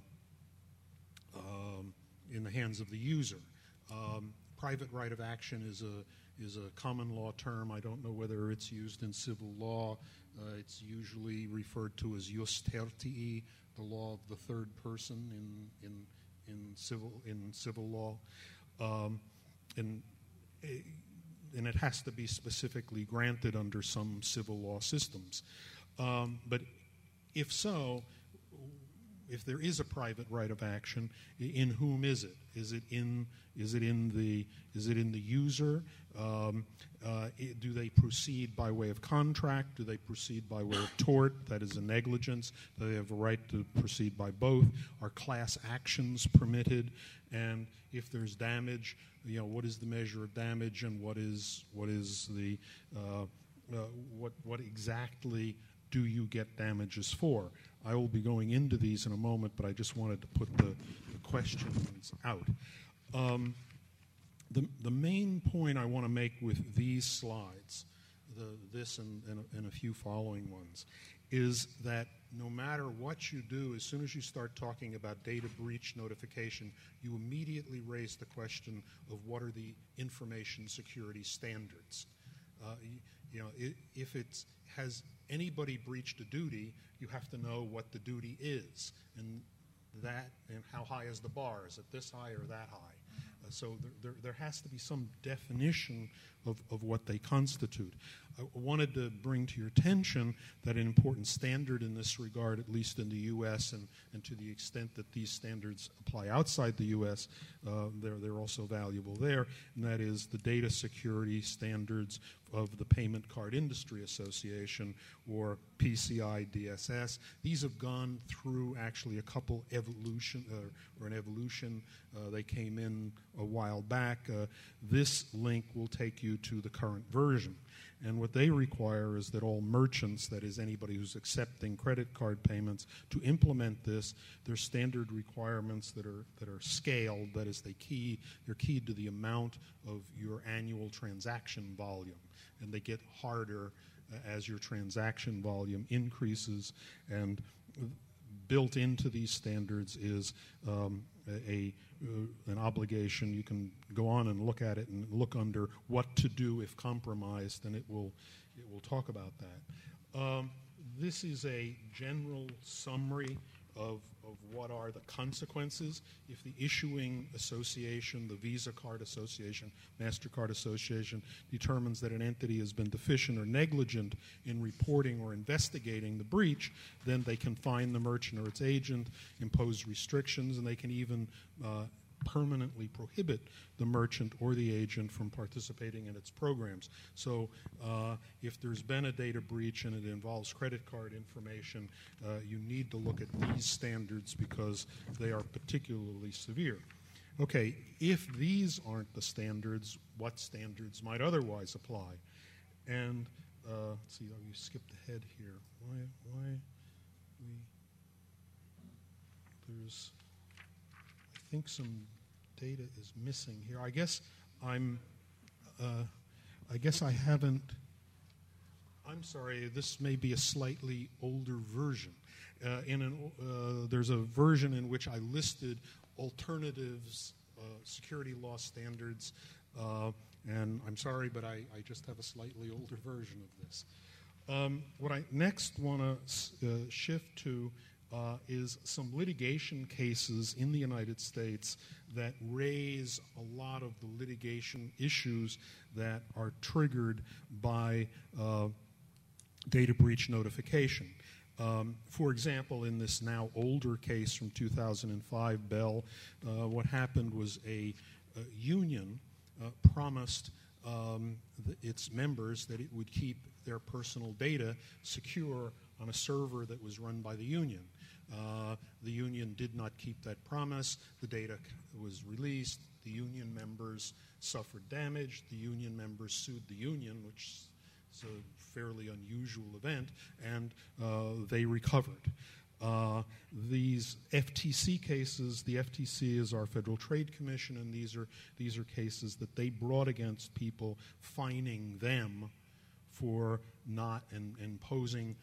C: um, in the hands of the user. Um, private right of action is a is a common law term. I don't know whether it's used in civil law. Uh, it's usually referred to as jus tertii, the law of the third person in in in civil in civil law, um, and and it has to be specifically granted under some civil law systems. Um, but if so, if there is a private right of action, in whom is it? Is it in is it in the is it in the user? Um, uh, it, do they proceed by way of contract? Do they proceed by way of tort? That is a negligence. Do they have a right to proceed by both? Are class actions permitted? And if there's damage, you know, what is the measure of damage, and what is what is the uh, uh, what what exactly do you get damages for? I will be going into these in a moment, but I just wanted to put the, the questions out. Um, the, the main point I want to make with these slides, the, this and, and, a, and a few following ones, is that no matter what you do, as soon as you start talking about data breach notification, you immediately raise the question of what are the information security standards. Uh, you, you know, it, if it's has anybody breached a duty, you have to know what the duty is, and that, and how high is the bar? Is it this high or that high? Uh, so there, there, there has to be some definition of, of what they constitute. I wanted to bring to your attention that an important standard in this regard, at least in the U S, and, and to the extent that these standards apply outside the U S, uh, they're, they're also valuable there, and that is the Data Security Standards of the Payment Card Industry Association, or P C I D S S. These have gone through actually a couple evolution, uh, or an evolution. Uh, they came in a while back. Uh, this link will take you to the current version. And what they require is that all merchants, that is anybody who's accepting credit card payments, to implement this, there's standard requirements that are that are scaled. That is, they key they're keyed to the amount of your annual transaction volume, and they get harder uh, as your transaction volume increases. And built into these standards is um, a, a uh, an obligation. You can go on and look at it and look under what to do if compromised, and it will it will talk about that. Um, this is a general summary of, of what are the consequences if the issuing association, the Visa Card Association, MasterCard Association, determines that an entity has been deficient or negligent in reporting or investigating the breach. Then they can fine the merchant or its agent, impose restrictions, and they can even uh, permanently prohibit the merchant or the agent from participating in its programs. So uh, if there's been a data breach and it involves credit card information, uh, you need to look at these standards because they are particularly severe. Okay, if these aren't the standards, what standards might otherwise apply? And uh, let's see, oh, you skipped ahead here. Why, why we, there's, I think some data is missing here. I guess I'm, uh, I guess I haven't, I'm sorry, this may be a slightly older version. Uh, in an, uh, there's a version in which I listed alternatives, uh, security law standards, uh, and I'm sorry, but I, I just have a slightly older version of this. Um, what I next want to uh, shift to Uh, is some litigation cases in the United States that raise a lot of the litigation issues that are triggered by uh, data breach notification. Um, for example, in this now older case from two thousand five, Bell, uh, what happened was a, a union uh, promised um, the, its members that it would keep their personal data secure on a server that was run by the union. Uh, the union did not keep that promise. The data was released. The union members suffered damage. The union members sued the union, which is a fairly unusual event, and uh, they recovered. Uh, these F T C cases, the F T C is our Federal Trade Commission, and these are, these are cases that they brought against people, fining them for not in, imposing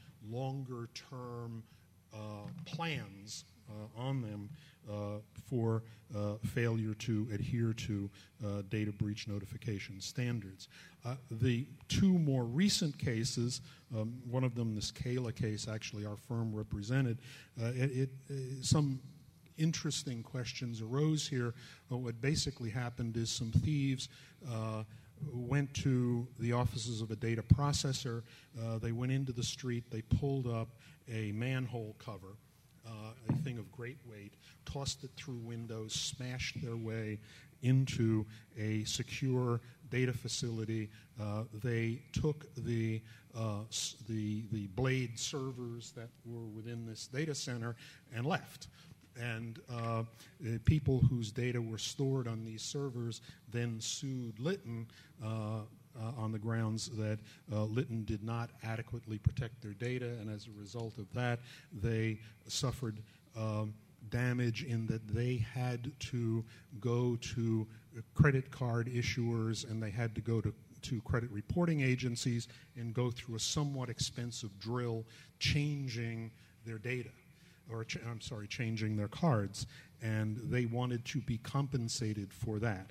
C: longer-term Uh, plans uh, on them uh, for uh, failure to adhere to uh, data breach notification standards. Uh, the two more recent cases, um, one of them, this Kayla case, actually our firm represented, uh, it, it uh, some interesting questions arose here. Uh, what basically happened is some thieves uh, went to the offices of a data processor. Uh, they went into the street. They pulled up a manhole cover, uh, a thing of great weight, tossed it through windows, smashed their way into a secure data facility. Uh, they took the, uh, the, the blade servers that were within this data center and left. And uh, the people whose data were stored on these servers then sued Litton uh, uh, on the grounds that uh, Litton did not adequately protect their data, and as a result of that, they suffered um, damage in that they had to go to credit card issuers and they had to go to, to credit reporting agencies and go through a somewhat expensive drill changing their data. or ch- I'm sorry, changing their cards, and they wanted to be compensated for that.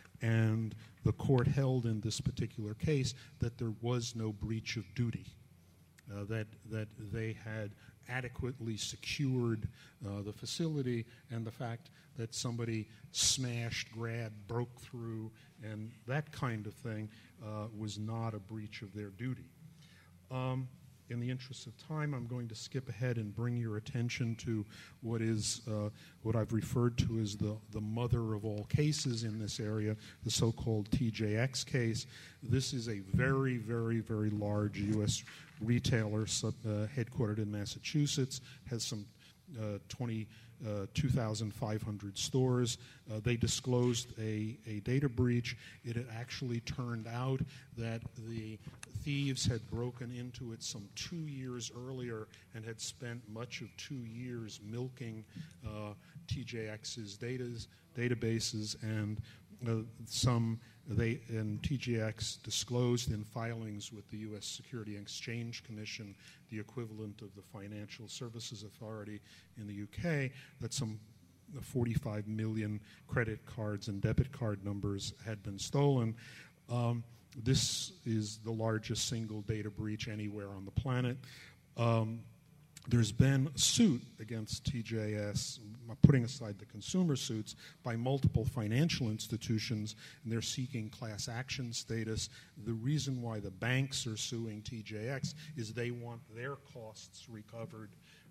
C: And the court held in this particular case that there was no breach of duty, uh, that that they had adequately secured uh, the facility, and the fact that somebody smashed, grabbed, broke through, and that kind of thing uh, was not a breach of their duty. Um, In the interest of time, I'm going to skip ahead and bring your attention to what is uh, what I've referred to as the, the mother of all cases in this area, the so-called T J X case. This is a very, very, very large U S retailer sub, uh, headquartered in Massachusetts, has some uh, twenty-two thousand five hundred stores. Uh, they disclosed a, a data breach. It had actually turned out that the thieves had broken into it some two years earlier and had spent much of two years milking uh, T J X's datas, databases, and uh, some they and T J X disclosed in filings with the U S Security and Exchange Commission, the equivalent of the Financial Services Authority in the U K, that some forty-five million credit cards and debit card numbers had been stolen. Um, This is the largest single data breach anywhere on the planet. Um, there's been a suit against T J S, putting aside the consumer suits, by multiple financial institutions, and they're seeking class action status. The reason why the banks are suing T J X is they want their costs recovered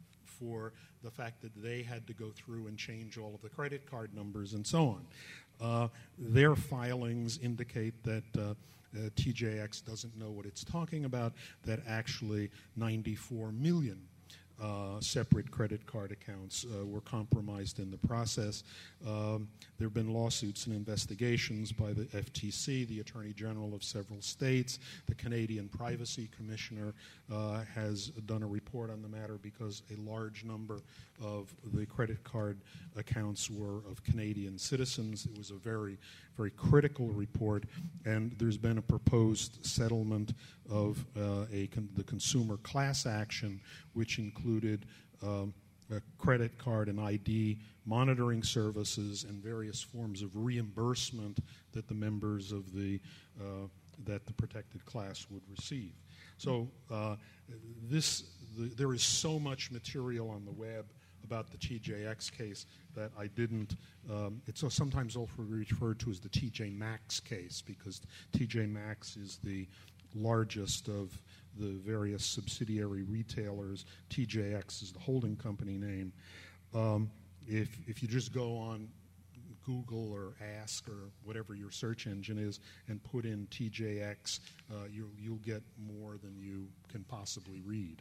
C: for the fact that they had to go through and change all of the credit card numbers and so on. Uh, their filings indicate that uh, uh, T J X doesn't know what it's talking about, that actually ninety-four million Uh, separate credit card accounts uh, were compromised in the process. Um, there have been lawsuits and investigations by the F T C, the Attorney General of several states. The Canadian Privacy Commissioner uh, has done a report on the matter because a large number of the credit card accounts were of Canadian citizens. It was a very, very critical report, and there's been a proposed settlement of uh, a con- the consumer class action, which included um, a credit card and I D monitoring services and various forms of reimbursement that the members of the uh, that the protected class would receive. So uh, this the, there is so much material on the web about the T J X case that I didn't, um, it's sometimes also referred to as the T J Maxx case, because T J Maxx is the largest of the various subsidiary retailers. T J X is the holding company name. Um, if, if you just go on Google or Ask or whatever your search engine is and put in T J X, uh, you'll, you'll get more than you can possibly read.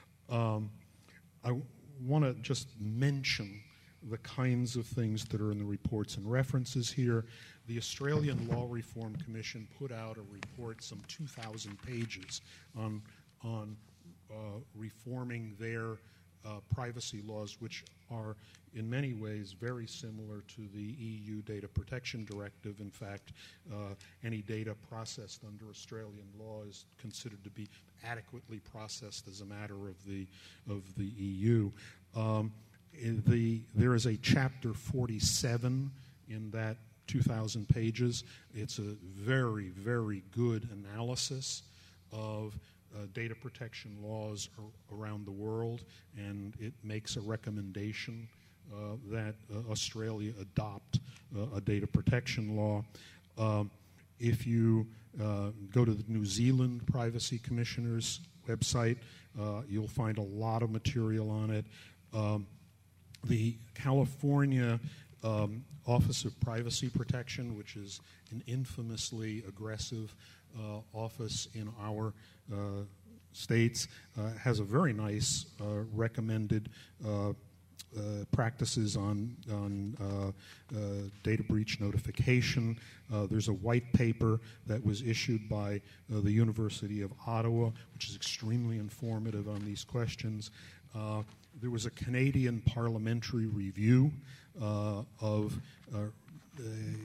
C: Um, I want to just mention the kinds of things that are in the reports and references here. The Australian Law Reform Commission put out a report, some two thousand pages, on, on uh, reforming their uh, privacy laws, which are in many ways very similar to the E U Data Protection Directive. In fact, uh, any data processed under Australian law is considered to be adequately processed as a matter of the of the E U. Um, in the, there is a chapter forty-seven in that two thousand pages. It's a very, very good analysis of uh, data protection laws ar- around the world, and it makes a recommendation uh, that uh, Australia adopt uh, a data protection law. Um, if you uh, go to the New Zealand Privacy Commissioner's website, uh, you'll find a lot of material on it. Um, the California um, Office of Privacy Protection, which is an infamously aggressive uh, office in our uh, states, uh, has a very nice uh, recommended uh, Uh, practices on, on uh, uh, data breach notification. Uh, there's a white paper that was issued by uh, the University of Ottawa, which is extremely informative on these questions. Uh, there was a Canadian parliamentary review uh, of uh, uh,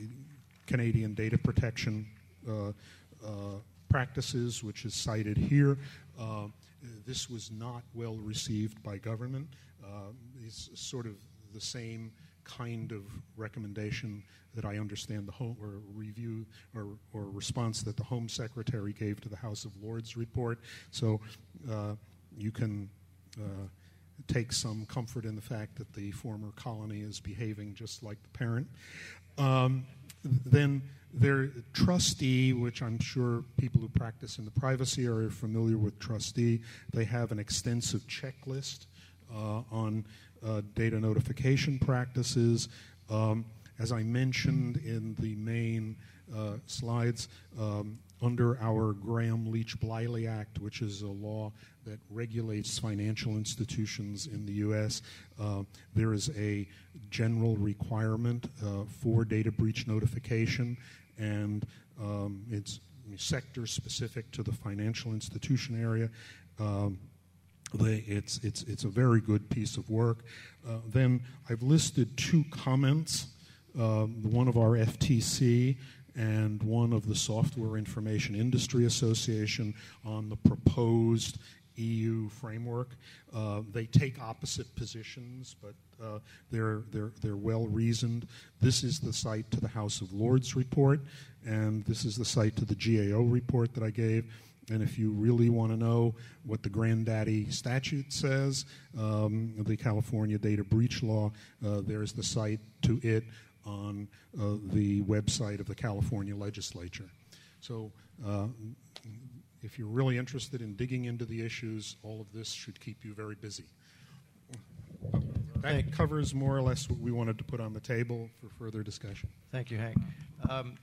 C: Canadian data protection uh, uh, practices, which is cited here. Uh, this was not well received by government. Uh, it's sort of the same kind of recommendation that I understand the home or review or, or response that the Home Secretary gave to the House of Lords report. So uh, you can uh, take some comfort in the fact that the former colony is behaving just like the parent. Um, then their trustee, which I'm sure people who practice in the privacy area are familiar with trustee, they have an extensive checklist Uh, on uh, data notification practices. Um, as I mentioned in the main uh, slides, um, under our Graham-Leach-Bliley Act, which is a law that regulates financial institutions in the U S, uh, there is a general requirement uh, for data breach notification, and um, it's sector-specific to the financial institution area. Um, They, it's, it's, it's a very good piece of work. Uh, then I've listed two comments, um, one of our F T C and one of the Software Information Industry Association, on the proposed E U framework. Uh, they take opposite positions, but uh, they're, they're, they're well reasoned. This is the site to the House of Lords report, and this is the site to the G A O report that I gave. and if you really want to know what the granddaddy statute says, um, the California Data Breach Law, uh, there's the site to it on uh, the website of the California legislature. So uh, if you're really interested in digging into the issues, all of this should keep you very busy. That covers more or less what we wanted to put on the table for further discussion.
A: Thank you, Hank. Um,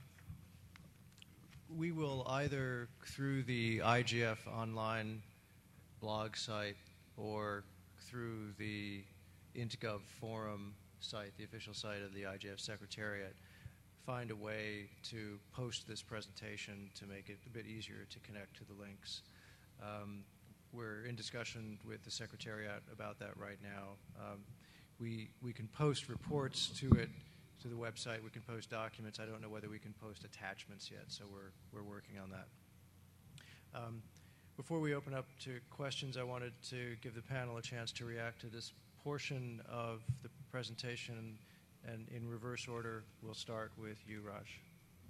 A: we will either through the I G F online blog site or through the IntGov forum site, the official site of the I G F Secretariat, find a way to post this presentation to make it a bit easier to connect to the links. Um, we're in discussion with the Secretariat about that right now. Um, we, we can post reports to it, to the website. We can post documents. I don't know whether we can post attachments yet, so we're, we're working on that. Um, before we open up to questions, I wanted to give the panel a chance to react to this portion of the presentation, and in reverse order, we'll start with you, Raj.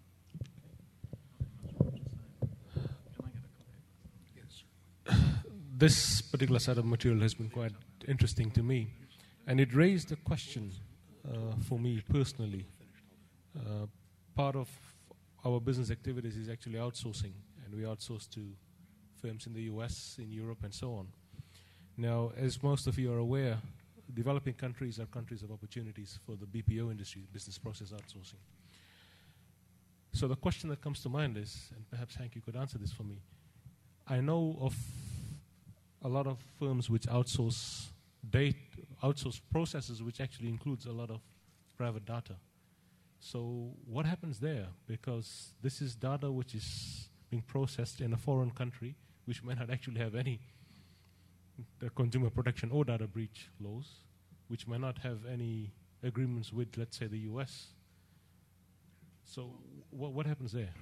F: This particular set of material has been quite interesting to me, and it raised a question uh, for me personally. Uh, part of our business activities is actually outsourcing, and we outsource to firms in the U S, in Europe, and so on. Now, as most of you are aware, developing countries are countries of opportunities for the B P O industry, business process outsourcing. So the question that comes to mind is, and perhaps Hank, you could answer this for me. I know of a lot of firms which outsource data, outsource processes, which actually includes a lot of private data. So what happens there? Because this is data which is being processed in a foreign country, which may not actually have any the consumer protection or data breach laws, which may not have any agreements with, let's say, the U S. So wh- what happens there?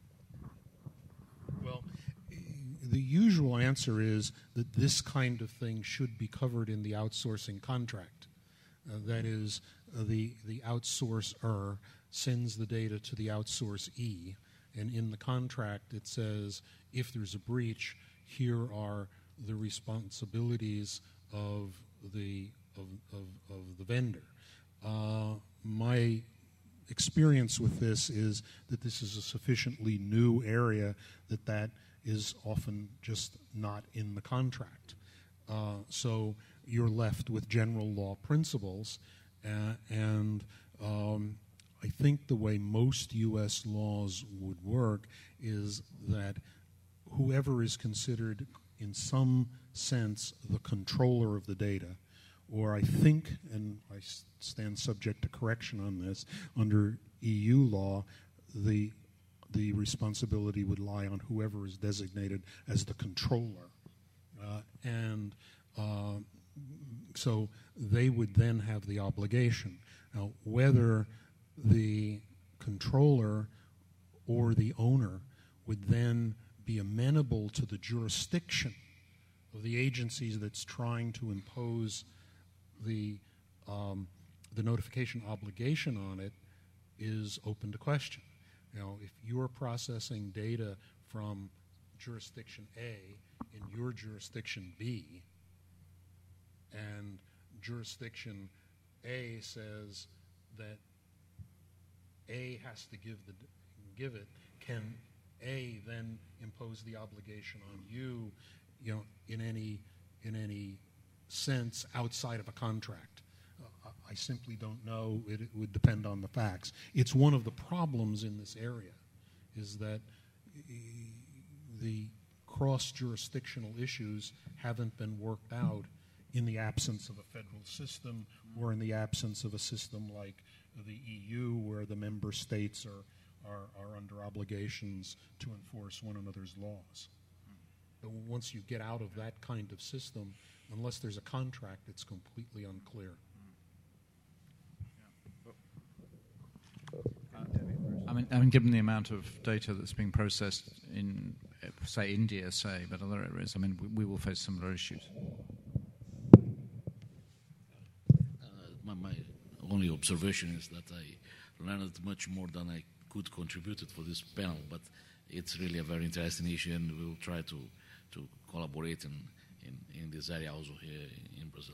C: Well, the usual answer is that this kind of thing should be covered in the outsourcing contract. Uh, that is, uh, the, the outsourcer sends the data to the outsourcee, and in the contract it says, if there's a breach, here are the responsibilities of the of, of, of the vendor. Uh, my experience with this is that this is a sufficiently new area that that is often just not in the contract. Uh, so you're left with general law principles, uh, and um, I think the way most U S laws would work is that whoever is considered in some sense the controller of the data, or I think, and I stand subject to correction on this, under E U law, the the responsibility would lie on whoever is designated as the controller. Uh, and uh, so they would then have the obligation. Now, whether the controller or the owner would then be amenable to the jurisdiction of the agencies that's trying to impose the um, the notification obligation on it is open to question. You know, if you're processing data from jurisdiction A in your jurisdiction B, and jurisdiction A says that A has to give the give it, can A then impose the obligation on you, you know, in any in any sense outside of a contract? Uh, I simply don't know. It, it would depend on the facts. It's one of the problems in this area, is that the cross-jurisdictional issues haven't been worked out in the absence of a federal system, or in the absence of a system like the E U, where the member states are are, are under obligations to enforce one another's laws. But once you get out of that kind of system, unless there's a contract, it's completely unclear.
E: I mean, I mean, given the amount of data that's being processed in, uh, say, India, say, but other areas, I mean, we, we will face similar issues.
G: Uh, my, my only observation is that I learned much more than I could contribute for this panel, but it's really a very interesting issue, and we'll try to, to collaborate in, in, in this area also here in Brazil.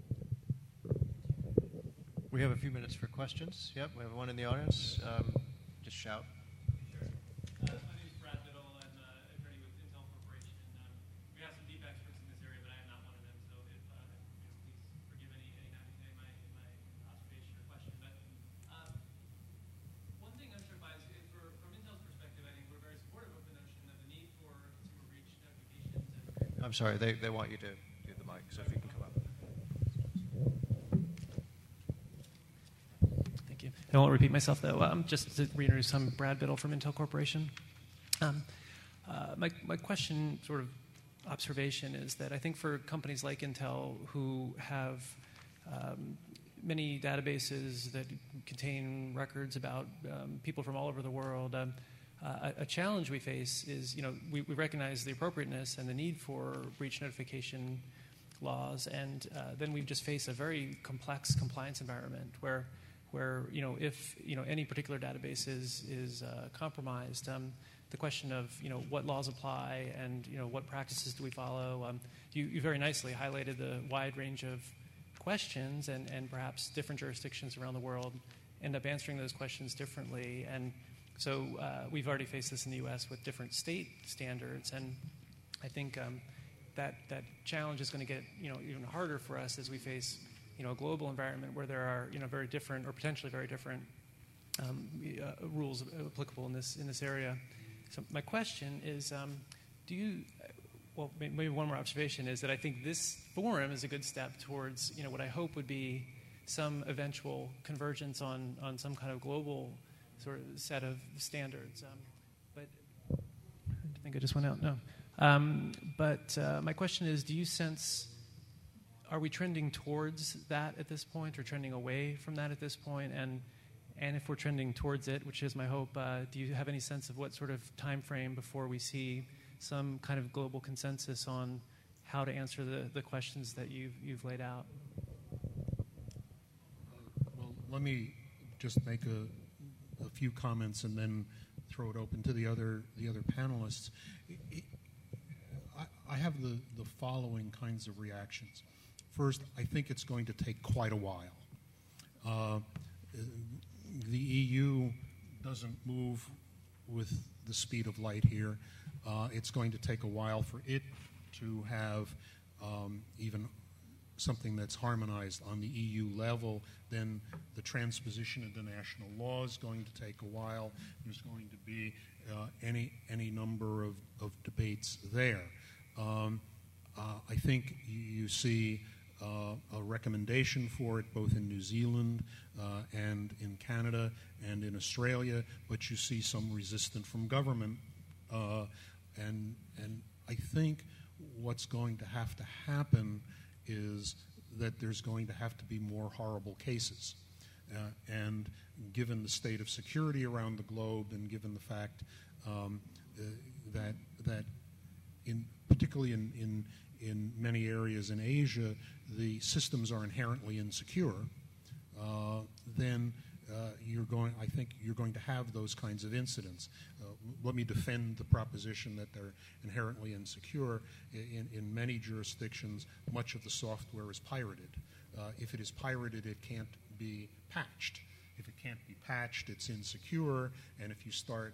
H: We have a few minutes for questions. Yep, we have one in the audience. Um, just shout.
I: Sure. Uh, my name is Brad Biddle. I'm an uh, attorney with Intel Corporation. Um, we have some deep experts in this area, but I am not one of them. So if uh, you know, please forgive any any time I say my, my observation or question. But um, one thing I'm struck by is, if for, from Intel's perspective, I think we're very supportive of the notion of the need for consumer breach notifications. And
H: I'm sorry, they, they want you to do the mic, so if you can come up.
J: I won't repeat myself, though. Um, just to reintroduce, I'm Brad Biddle from Intel Corporation. Um, uh, my, my question, sort of observation, is that I think for companies like Intel who have um, many databases that contain records about um, people from all over the world, um, uh, a, a challenge we face is, you know, we, we recognize the appropriateness and the need for breach notification laws, and uh, then we just face a very complex compliance environment where where, you know, if, you know, any particular database is, is uh, compromised, um, the question of, you know, what laws apply and, you know, what practices do we follow, um, you, you very nicely highlighted the wide range of questions, and, and perhaps different jurisdictions around the world end up answering those questions differently. And so uh, we've already faced this in the U S with different state standards, and I think um, that, that challenge is going to get, you know, even harder for us as we face, you know, a global environment where there are, you know, very different or potentially very different um, uh, rules applicable in this in this area. So my question is, um, do you? Well, maybe one more observation is that I think this forum is a good step towards, you know, what I hope would be some eventual convergence on on some kind of global sort of set of standards. Um, but I think I just went out. No. Um, but uh, my question is, do you sense? Are we trending towards that at this point, or trending away from that at this point? And and if we're trending towards it, which is my hope, uh, do you have any sense of what sort of time frame before we see some kind of global consensus on how to answer the, the questions that you've you've laid out?
C: Well, let me just make a, a few comments and then throw it open to the other the other panelists. I, I have the, the following kinds of reactions. First, I think it's going to take quite a while. Uh, the E U doesn't move with the speed of light here. Uh, it's going to take a while for it to have um, even something that's harmonized on the E U level. Then the transposition into national law is going to take a while. There's going to be uh, any any number of, of debates there. Um, uh, I think you see Uh, a recommendation for it both in New Zealand uh, and in Canada and in Australia, but you see some resistance from government. Uh, and, and I think what's going to have to happen is that there's going to have to be more horrible cases. Uh, and given the state of security around the globe, and given the fact um, uh, that, that in, particularly in, in in many areas in Asia, the systems are inherently insecure, uh, then uh, you're going, I think you're going to have those kinds of incidents. Uh, let me defend the proposition that they're inherently insecure. In, in many jurisdictions, much of the software is pirated. Uh, if it is pirated, it can't be patched. If it can't be patched, it's insecure, and if you start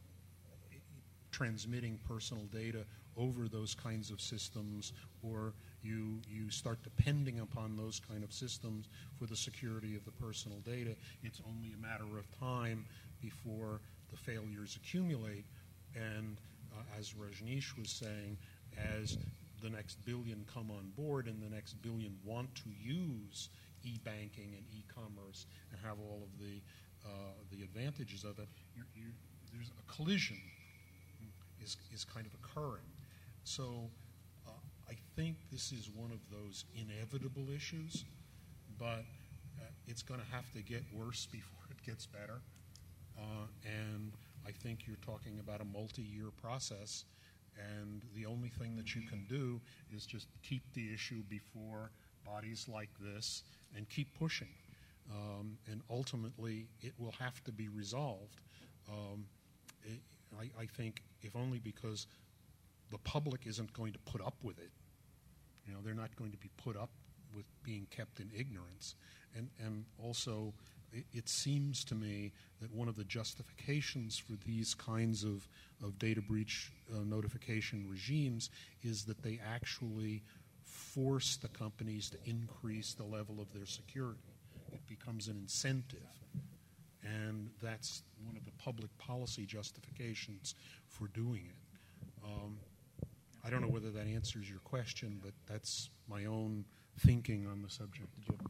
C: transmitting personal data over those kinds of systems, or you you start depending upon those kind of systems for the security of the personal data, it's only a matter of time before the failures accumulate. And uh, as Rajneesh was saying, as the next billion come on board and the next billion want to use e-banking and e-commerce and have all of the uh, the advantages of it, you're, you're, there's a collision is is kind of occurring. So uh, I think this is one of those inevitable issues, but uh, it's going to have to get worse before it gets better. Uh, and I think you're talking about a multi-year process, and the only thing that you can do is just keep the issue before bodies like this and keep pushing. Um, and ultimately, it will have to be resolved. Um, it, I, I think if only because the public isn't going to put up with it. You know, they're not going to be put up with being kept in ignorance. And, and also, it, it seems to me that one of the justifications for these kinds of, of data breach uh, notification regimes is that they actually force the companies to increase the level of their security. It becomes an incentive. And that's one of the public policy justifications for doing it. Um, I don't know whether that answers your question, but that's my own thinking on the subject.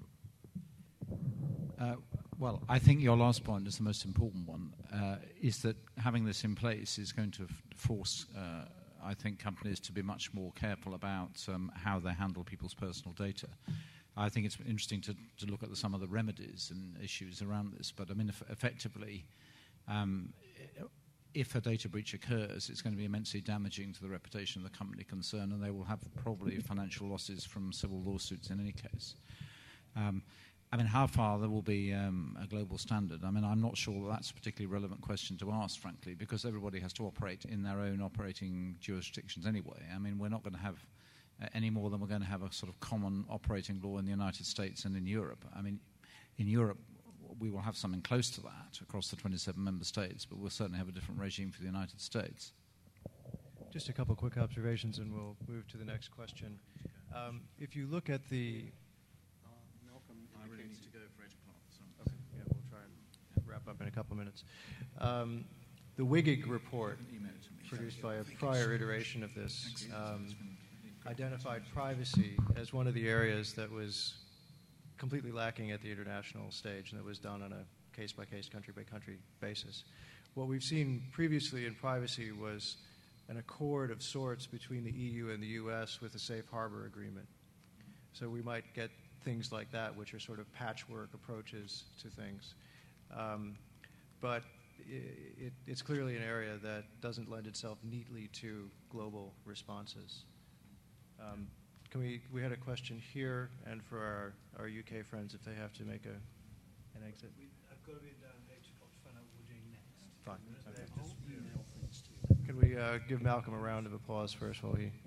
E: Uh, well, I think your last point is the most important one, uh, is that having this in place is going to f- force, uh, I think, companies to be much more careful about um, how they handle people's personal data. I think it's interesting to, to look at the, some of the remedies and issues around this, but I mean, if, effectively, um, if a data breach occurs, it's going to be immensely damaging to the reputation of the company concerned, and they will have probably financial losses from civil lawsuits in any case. Um, I mean, how far there will be um, a global standard? I mean, I'm not sure that that's a particularly relevant question to ask, frankly, because everybody has to operate in their own operating jurisdictions anyway. I mean, we're not going to have uh, any more than we're going to have a sort of common operating law in the United States and in Europe. I mean, in Europe, we will have something close to that across the twenty-seven member states, but we'll certainly have a different regime for the United States.
H: Just a couple quick observations, and we'll move to the next question. Um, if you look at the...
E: Uh, Malcolm, I really need to go for eight o'clock. So.
H: Okay, yeah, we'll try and wrap up in a couple minutes. Um, the WIGIG report, produced by a prior iteration of this, um, identified privacy as one of the areas that was completely lacking at the international stage, and that was done on a case-by-case, country-by-country basis. What we've seen previously in privacy was an accord of sorts between the E U and the U S with a safe harbor agreement. So we might get things like that, which are sort of patchwork approaches to things. Um, but it, it's clearly an area that doesn't lend itself neatly to global responses. Um, Can we, we had a question here, and for our, our U K friends, if they have to make a, an exit.
B: We, I've got to be down eight o'clock to find out what we're doing next.
H: Fine.
B: They just email things to you.
H: Can we uh, give Malcolm a round of applause first while he...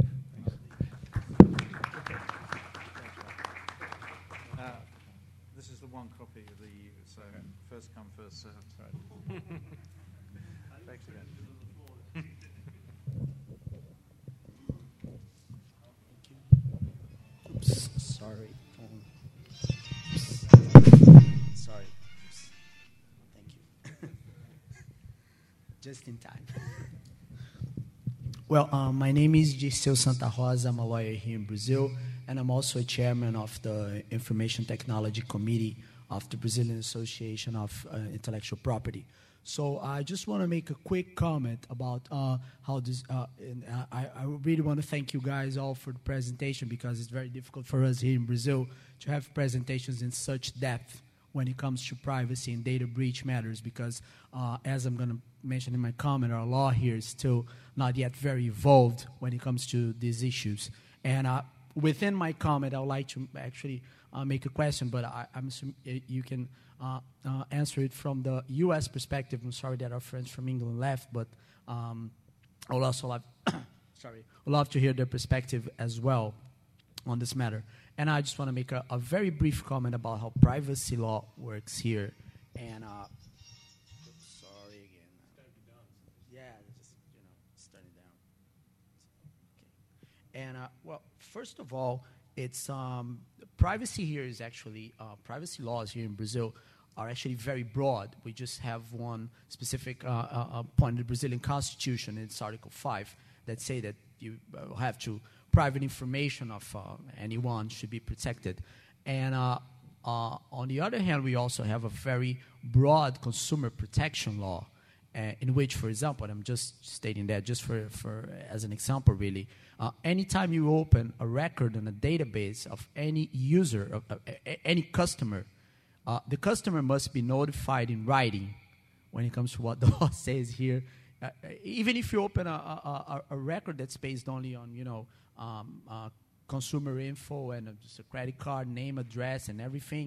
E: Okay. Uh, this is the one copy of the, so first come, first served.
H: Right. Thanks again.
K: Oops, sorry. Um, sorry. Oops. Thank you. Just in time. Well, um, my name is Gisele Santa Rosa. I'm a lawyer here in Brazil, and I'm also a chairman of the Information Technology Committee of the Brazilian Association of uh, Intellectual Property. So I just want to make a quick comment about uh, how this, uh, and I, I really want to thank you guys all for the presentation, because it's very difficult for us here in Brazil to have presentations in such depth when it comes to privacy and data breach matters, because uh, as I'm going to mention in my comment, our law here is still not yet very evolved when it comes to these issues. And uh, within my comment, I would like to actually uh, make a question, but I, I'm assuming you can uh, uh, answer it from the U S perspective. I'm sorry that our friends from England left, but um, I would also love, sorry, would love to hear their perspective as well on this matter. And I just want to make a, a very brief comment about how privacy law works here. And uh, oops, sorry again. Yeah, just you know, starting down. Okay. And uh, well, first of all, it's um, privacy here is actually uh, privacy laws here in Brazil are actually very broad. We just have one specific uh, uh, point in the Brazilian Constitution. It's Article five that say that you uh, have to. Private information of uh, anyone should be protected. And uh, uh, on the other hand, we also have a very broad consumer protection law uh, in which, for example, and I'm just stating that just for, for as an example, really, uh, anytime you open a record in a database of any user, of, uh, any customer, uh, the customer must be notified in writing when it comes to what the law says here. Uh, even if you open a, a, a record that's based only on, you know, Um, uh, consumer info and uh, just a credit card, name, address, and everything,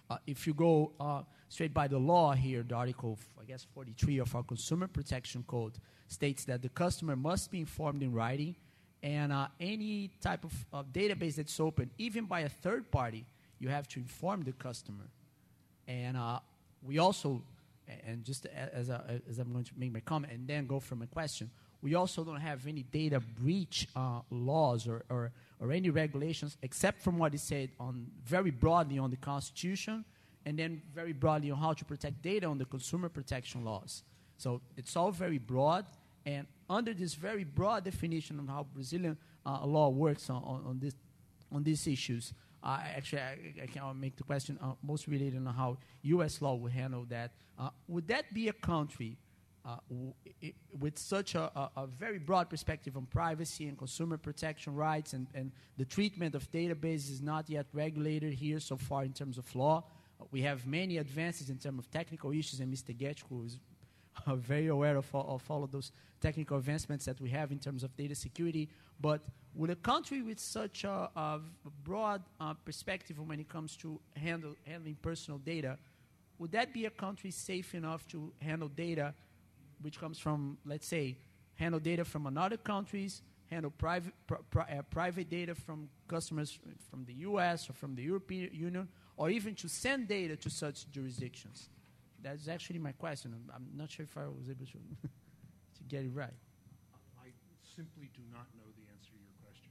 K: Uh, if you go uh, straight by the law here, the article, I guess, forty-three of our Consumer Protection Code states that the customer must be informed in writing, and uh, any type of, of database that's open, even by a third party, you have to inform the customer. And uh, we also, and just as, a, as I'm going to make my comment and then go for my question, we also don't have any data breach uh, laws or, or, or any regulations except from what is said on very broadly on the Constitution and then very broadly on how to protect data on the consumer protection laws. So it's all very broad, and under this very broad definition of how Brazilian uh, law works on, on, on, this, on these issues, uh, actually I, I can make the question uh, most related on how U S law would handle that. Uh, would that be a country Uh, w it, with such a, a, a very broad perspective on privacy and consumer protection rights, and, and the treatment of databases is not yet regulated here so far in terms of law? Uh, we have many advances in terms of technical issues, and Mister Getchko is uh, very aware of all, of all of those technical advancements that we have in terms of data security. But would a country with such a, a broad uh, perspective when it comes to handle, handling personal data, would that be a country safe enough to handle data which comes from, let's say, handle data from another countries, handle private, pri pri uh, private data from customers from the U S or from the European Union, or even to send data to such jurisdictions? That's actually my question. I'm, I'm not sure if I was able to, to get it right.
C: I simply do not know the answer to your question.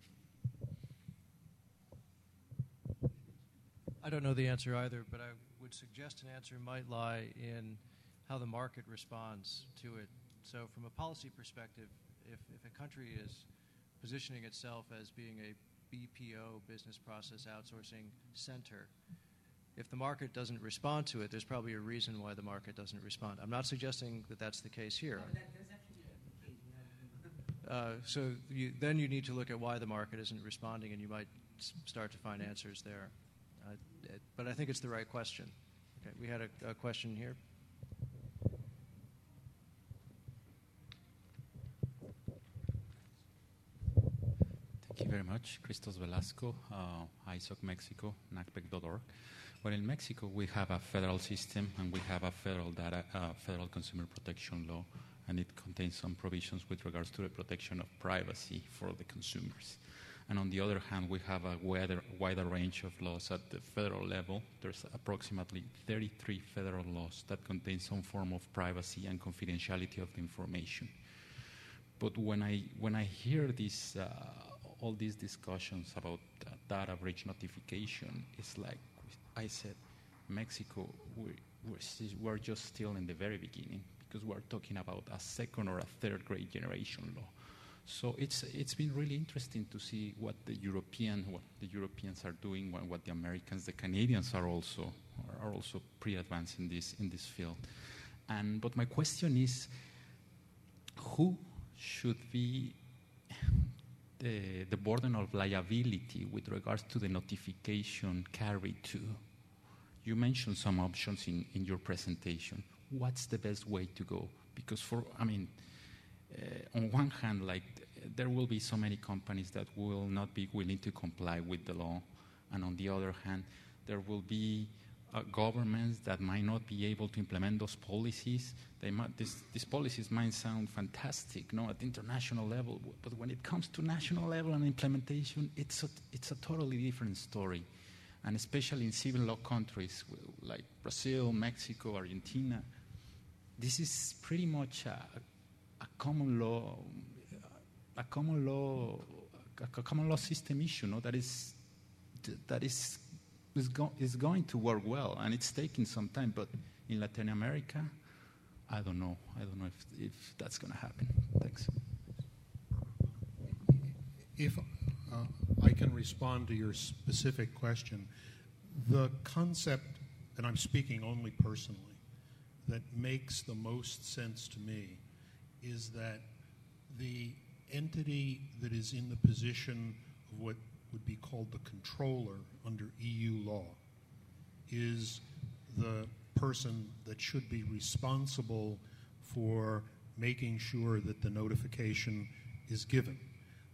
A: I don't know the answer either, but I would suggest an answer might lie in how the market responds to it. So from a policy perspective, if, if a country is positioning itself as being a B P O, business process outsourcing center, if the market doesn't respond to it, there's probably a reason why the market doesn't respond. I'm not suggesting that that's the case here. Uh, so you, then you need to look at why the market isn't responding, and you might s start to find answers there. Uh, it, but I think it's the right question. Okay, we had a, a question here.
L: Thank you very much. Christos Velasco, uh, I S O C Mexico, NACPEC dot org. Well, in Mexico, we have a federal system, and we have a federal data, uh, federal consumer protection law, and it contains some provisions with regards to the protection of privacy for the consumers. And on the other hand, we have a wider, wider range of laws at the federal level. There's approximately thirty-three federal laws that contain some form of privacy and confidentiality of the information. But when I, when I hear this, uh, all these discussions about uh, data breach notification, it's like I said, Mexico, we're, we're, we're just still in the very beginning, because we're talking about a second or a third grade generation law. So it's, it's been really interesting to see what the European, what the Europeans are doing, what, what the Americans, the Canadians are also, are also pre-advanced in this, in this field. And, but my question is, who should be the, the burden of liability with regards to the notification carried to? You mentioned some options in, in your presentation. What's the best way to go? Because for, I mean, uh, on one hand, like, there will be so many companies that will not be willing to comply with the law, and on the other hand, there will be uh, governments that might not be able to implement those policies. They might, this, these policies might sound fantastic, no, at the international level, but when it comes to national level and implementation, it's a, it's a totally different story. And especially in civil law countries like Brazil, Mexico, Argentina, this is pretty much a, a common law, a common law, a common law system issue, no? That is that is is, go, is going to work well, and it's taking some time. But in Latin America, I don't know. I don't know if if that's going to happen. Thanks.
C: If uh, I can respond to your specific question, the concept, and I'm speaking only personally, that makes the most sense to me is that the entity that is in the position of what would be called the controller under E U law is the person that should be responsible for making sure that the notification is given.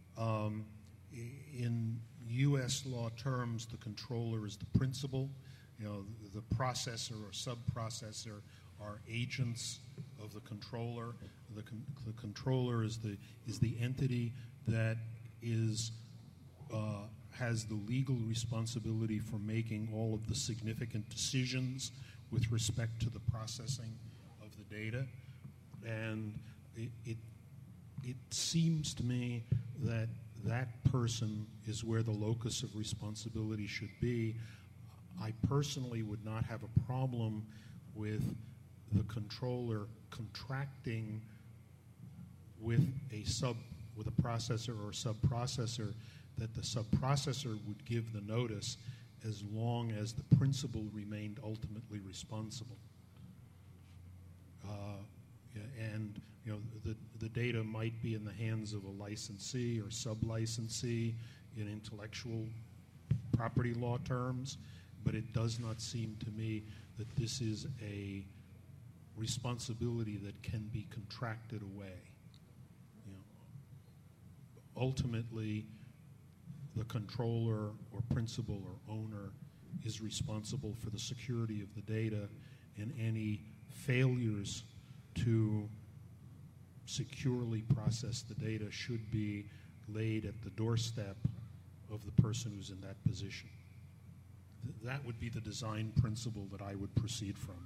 C: Um, in U S law terms, the controller is the principal, you know, the, the processor or sub-processor are agents of the controller. The, con- the controller is the is the entity that is uh, has the legal responsibility for making all of the significant decisions with respect to the processing of the data, and it it, it seems to me that that person is where the locus of responsibility should be. I personally would not have a problem with the controller contracting with a sub with a processor or sub-processor, that the sub-processor would give the notice as long as the principal remained ultimately responsible. Uh, yeah, and you know, the, the data might be in the hands of a licensee or sub-licensee in intellectual property law terms, but it does not seem to me that this is a responsibility that can be contracted away. You know, ultimately, the controller or principal or owner is responsible for the security of the data, and any failures to securely process the data should be laid at the doorstep of the person who's in that position. Th- that would be the design principle that I would proceed from.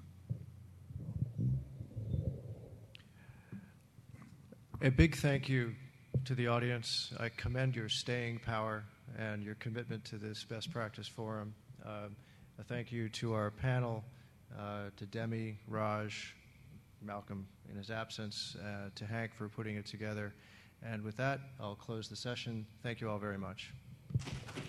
H: A big thank you to the audience. I commend your staying power and your commitment to this best practice forum. Uh, a thank you to our panel, uh, to Demi, Raj, Malcolm in his absence, uh, to Hank for putting it together. And with that, I'll close the session. Thank you all very much.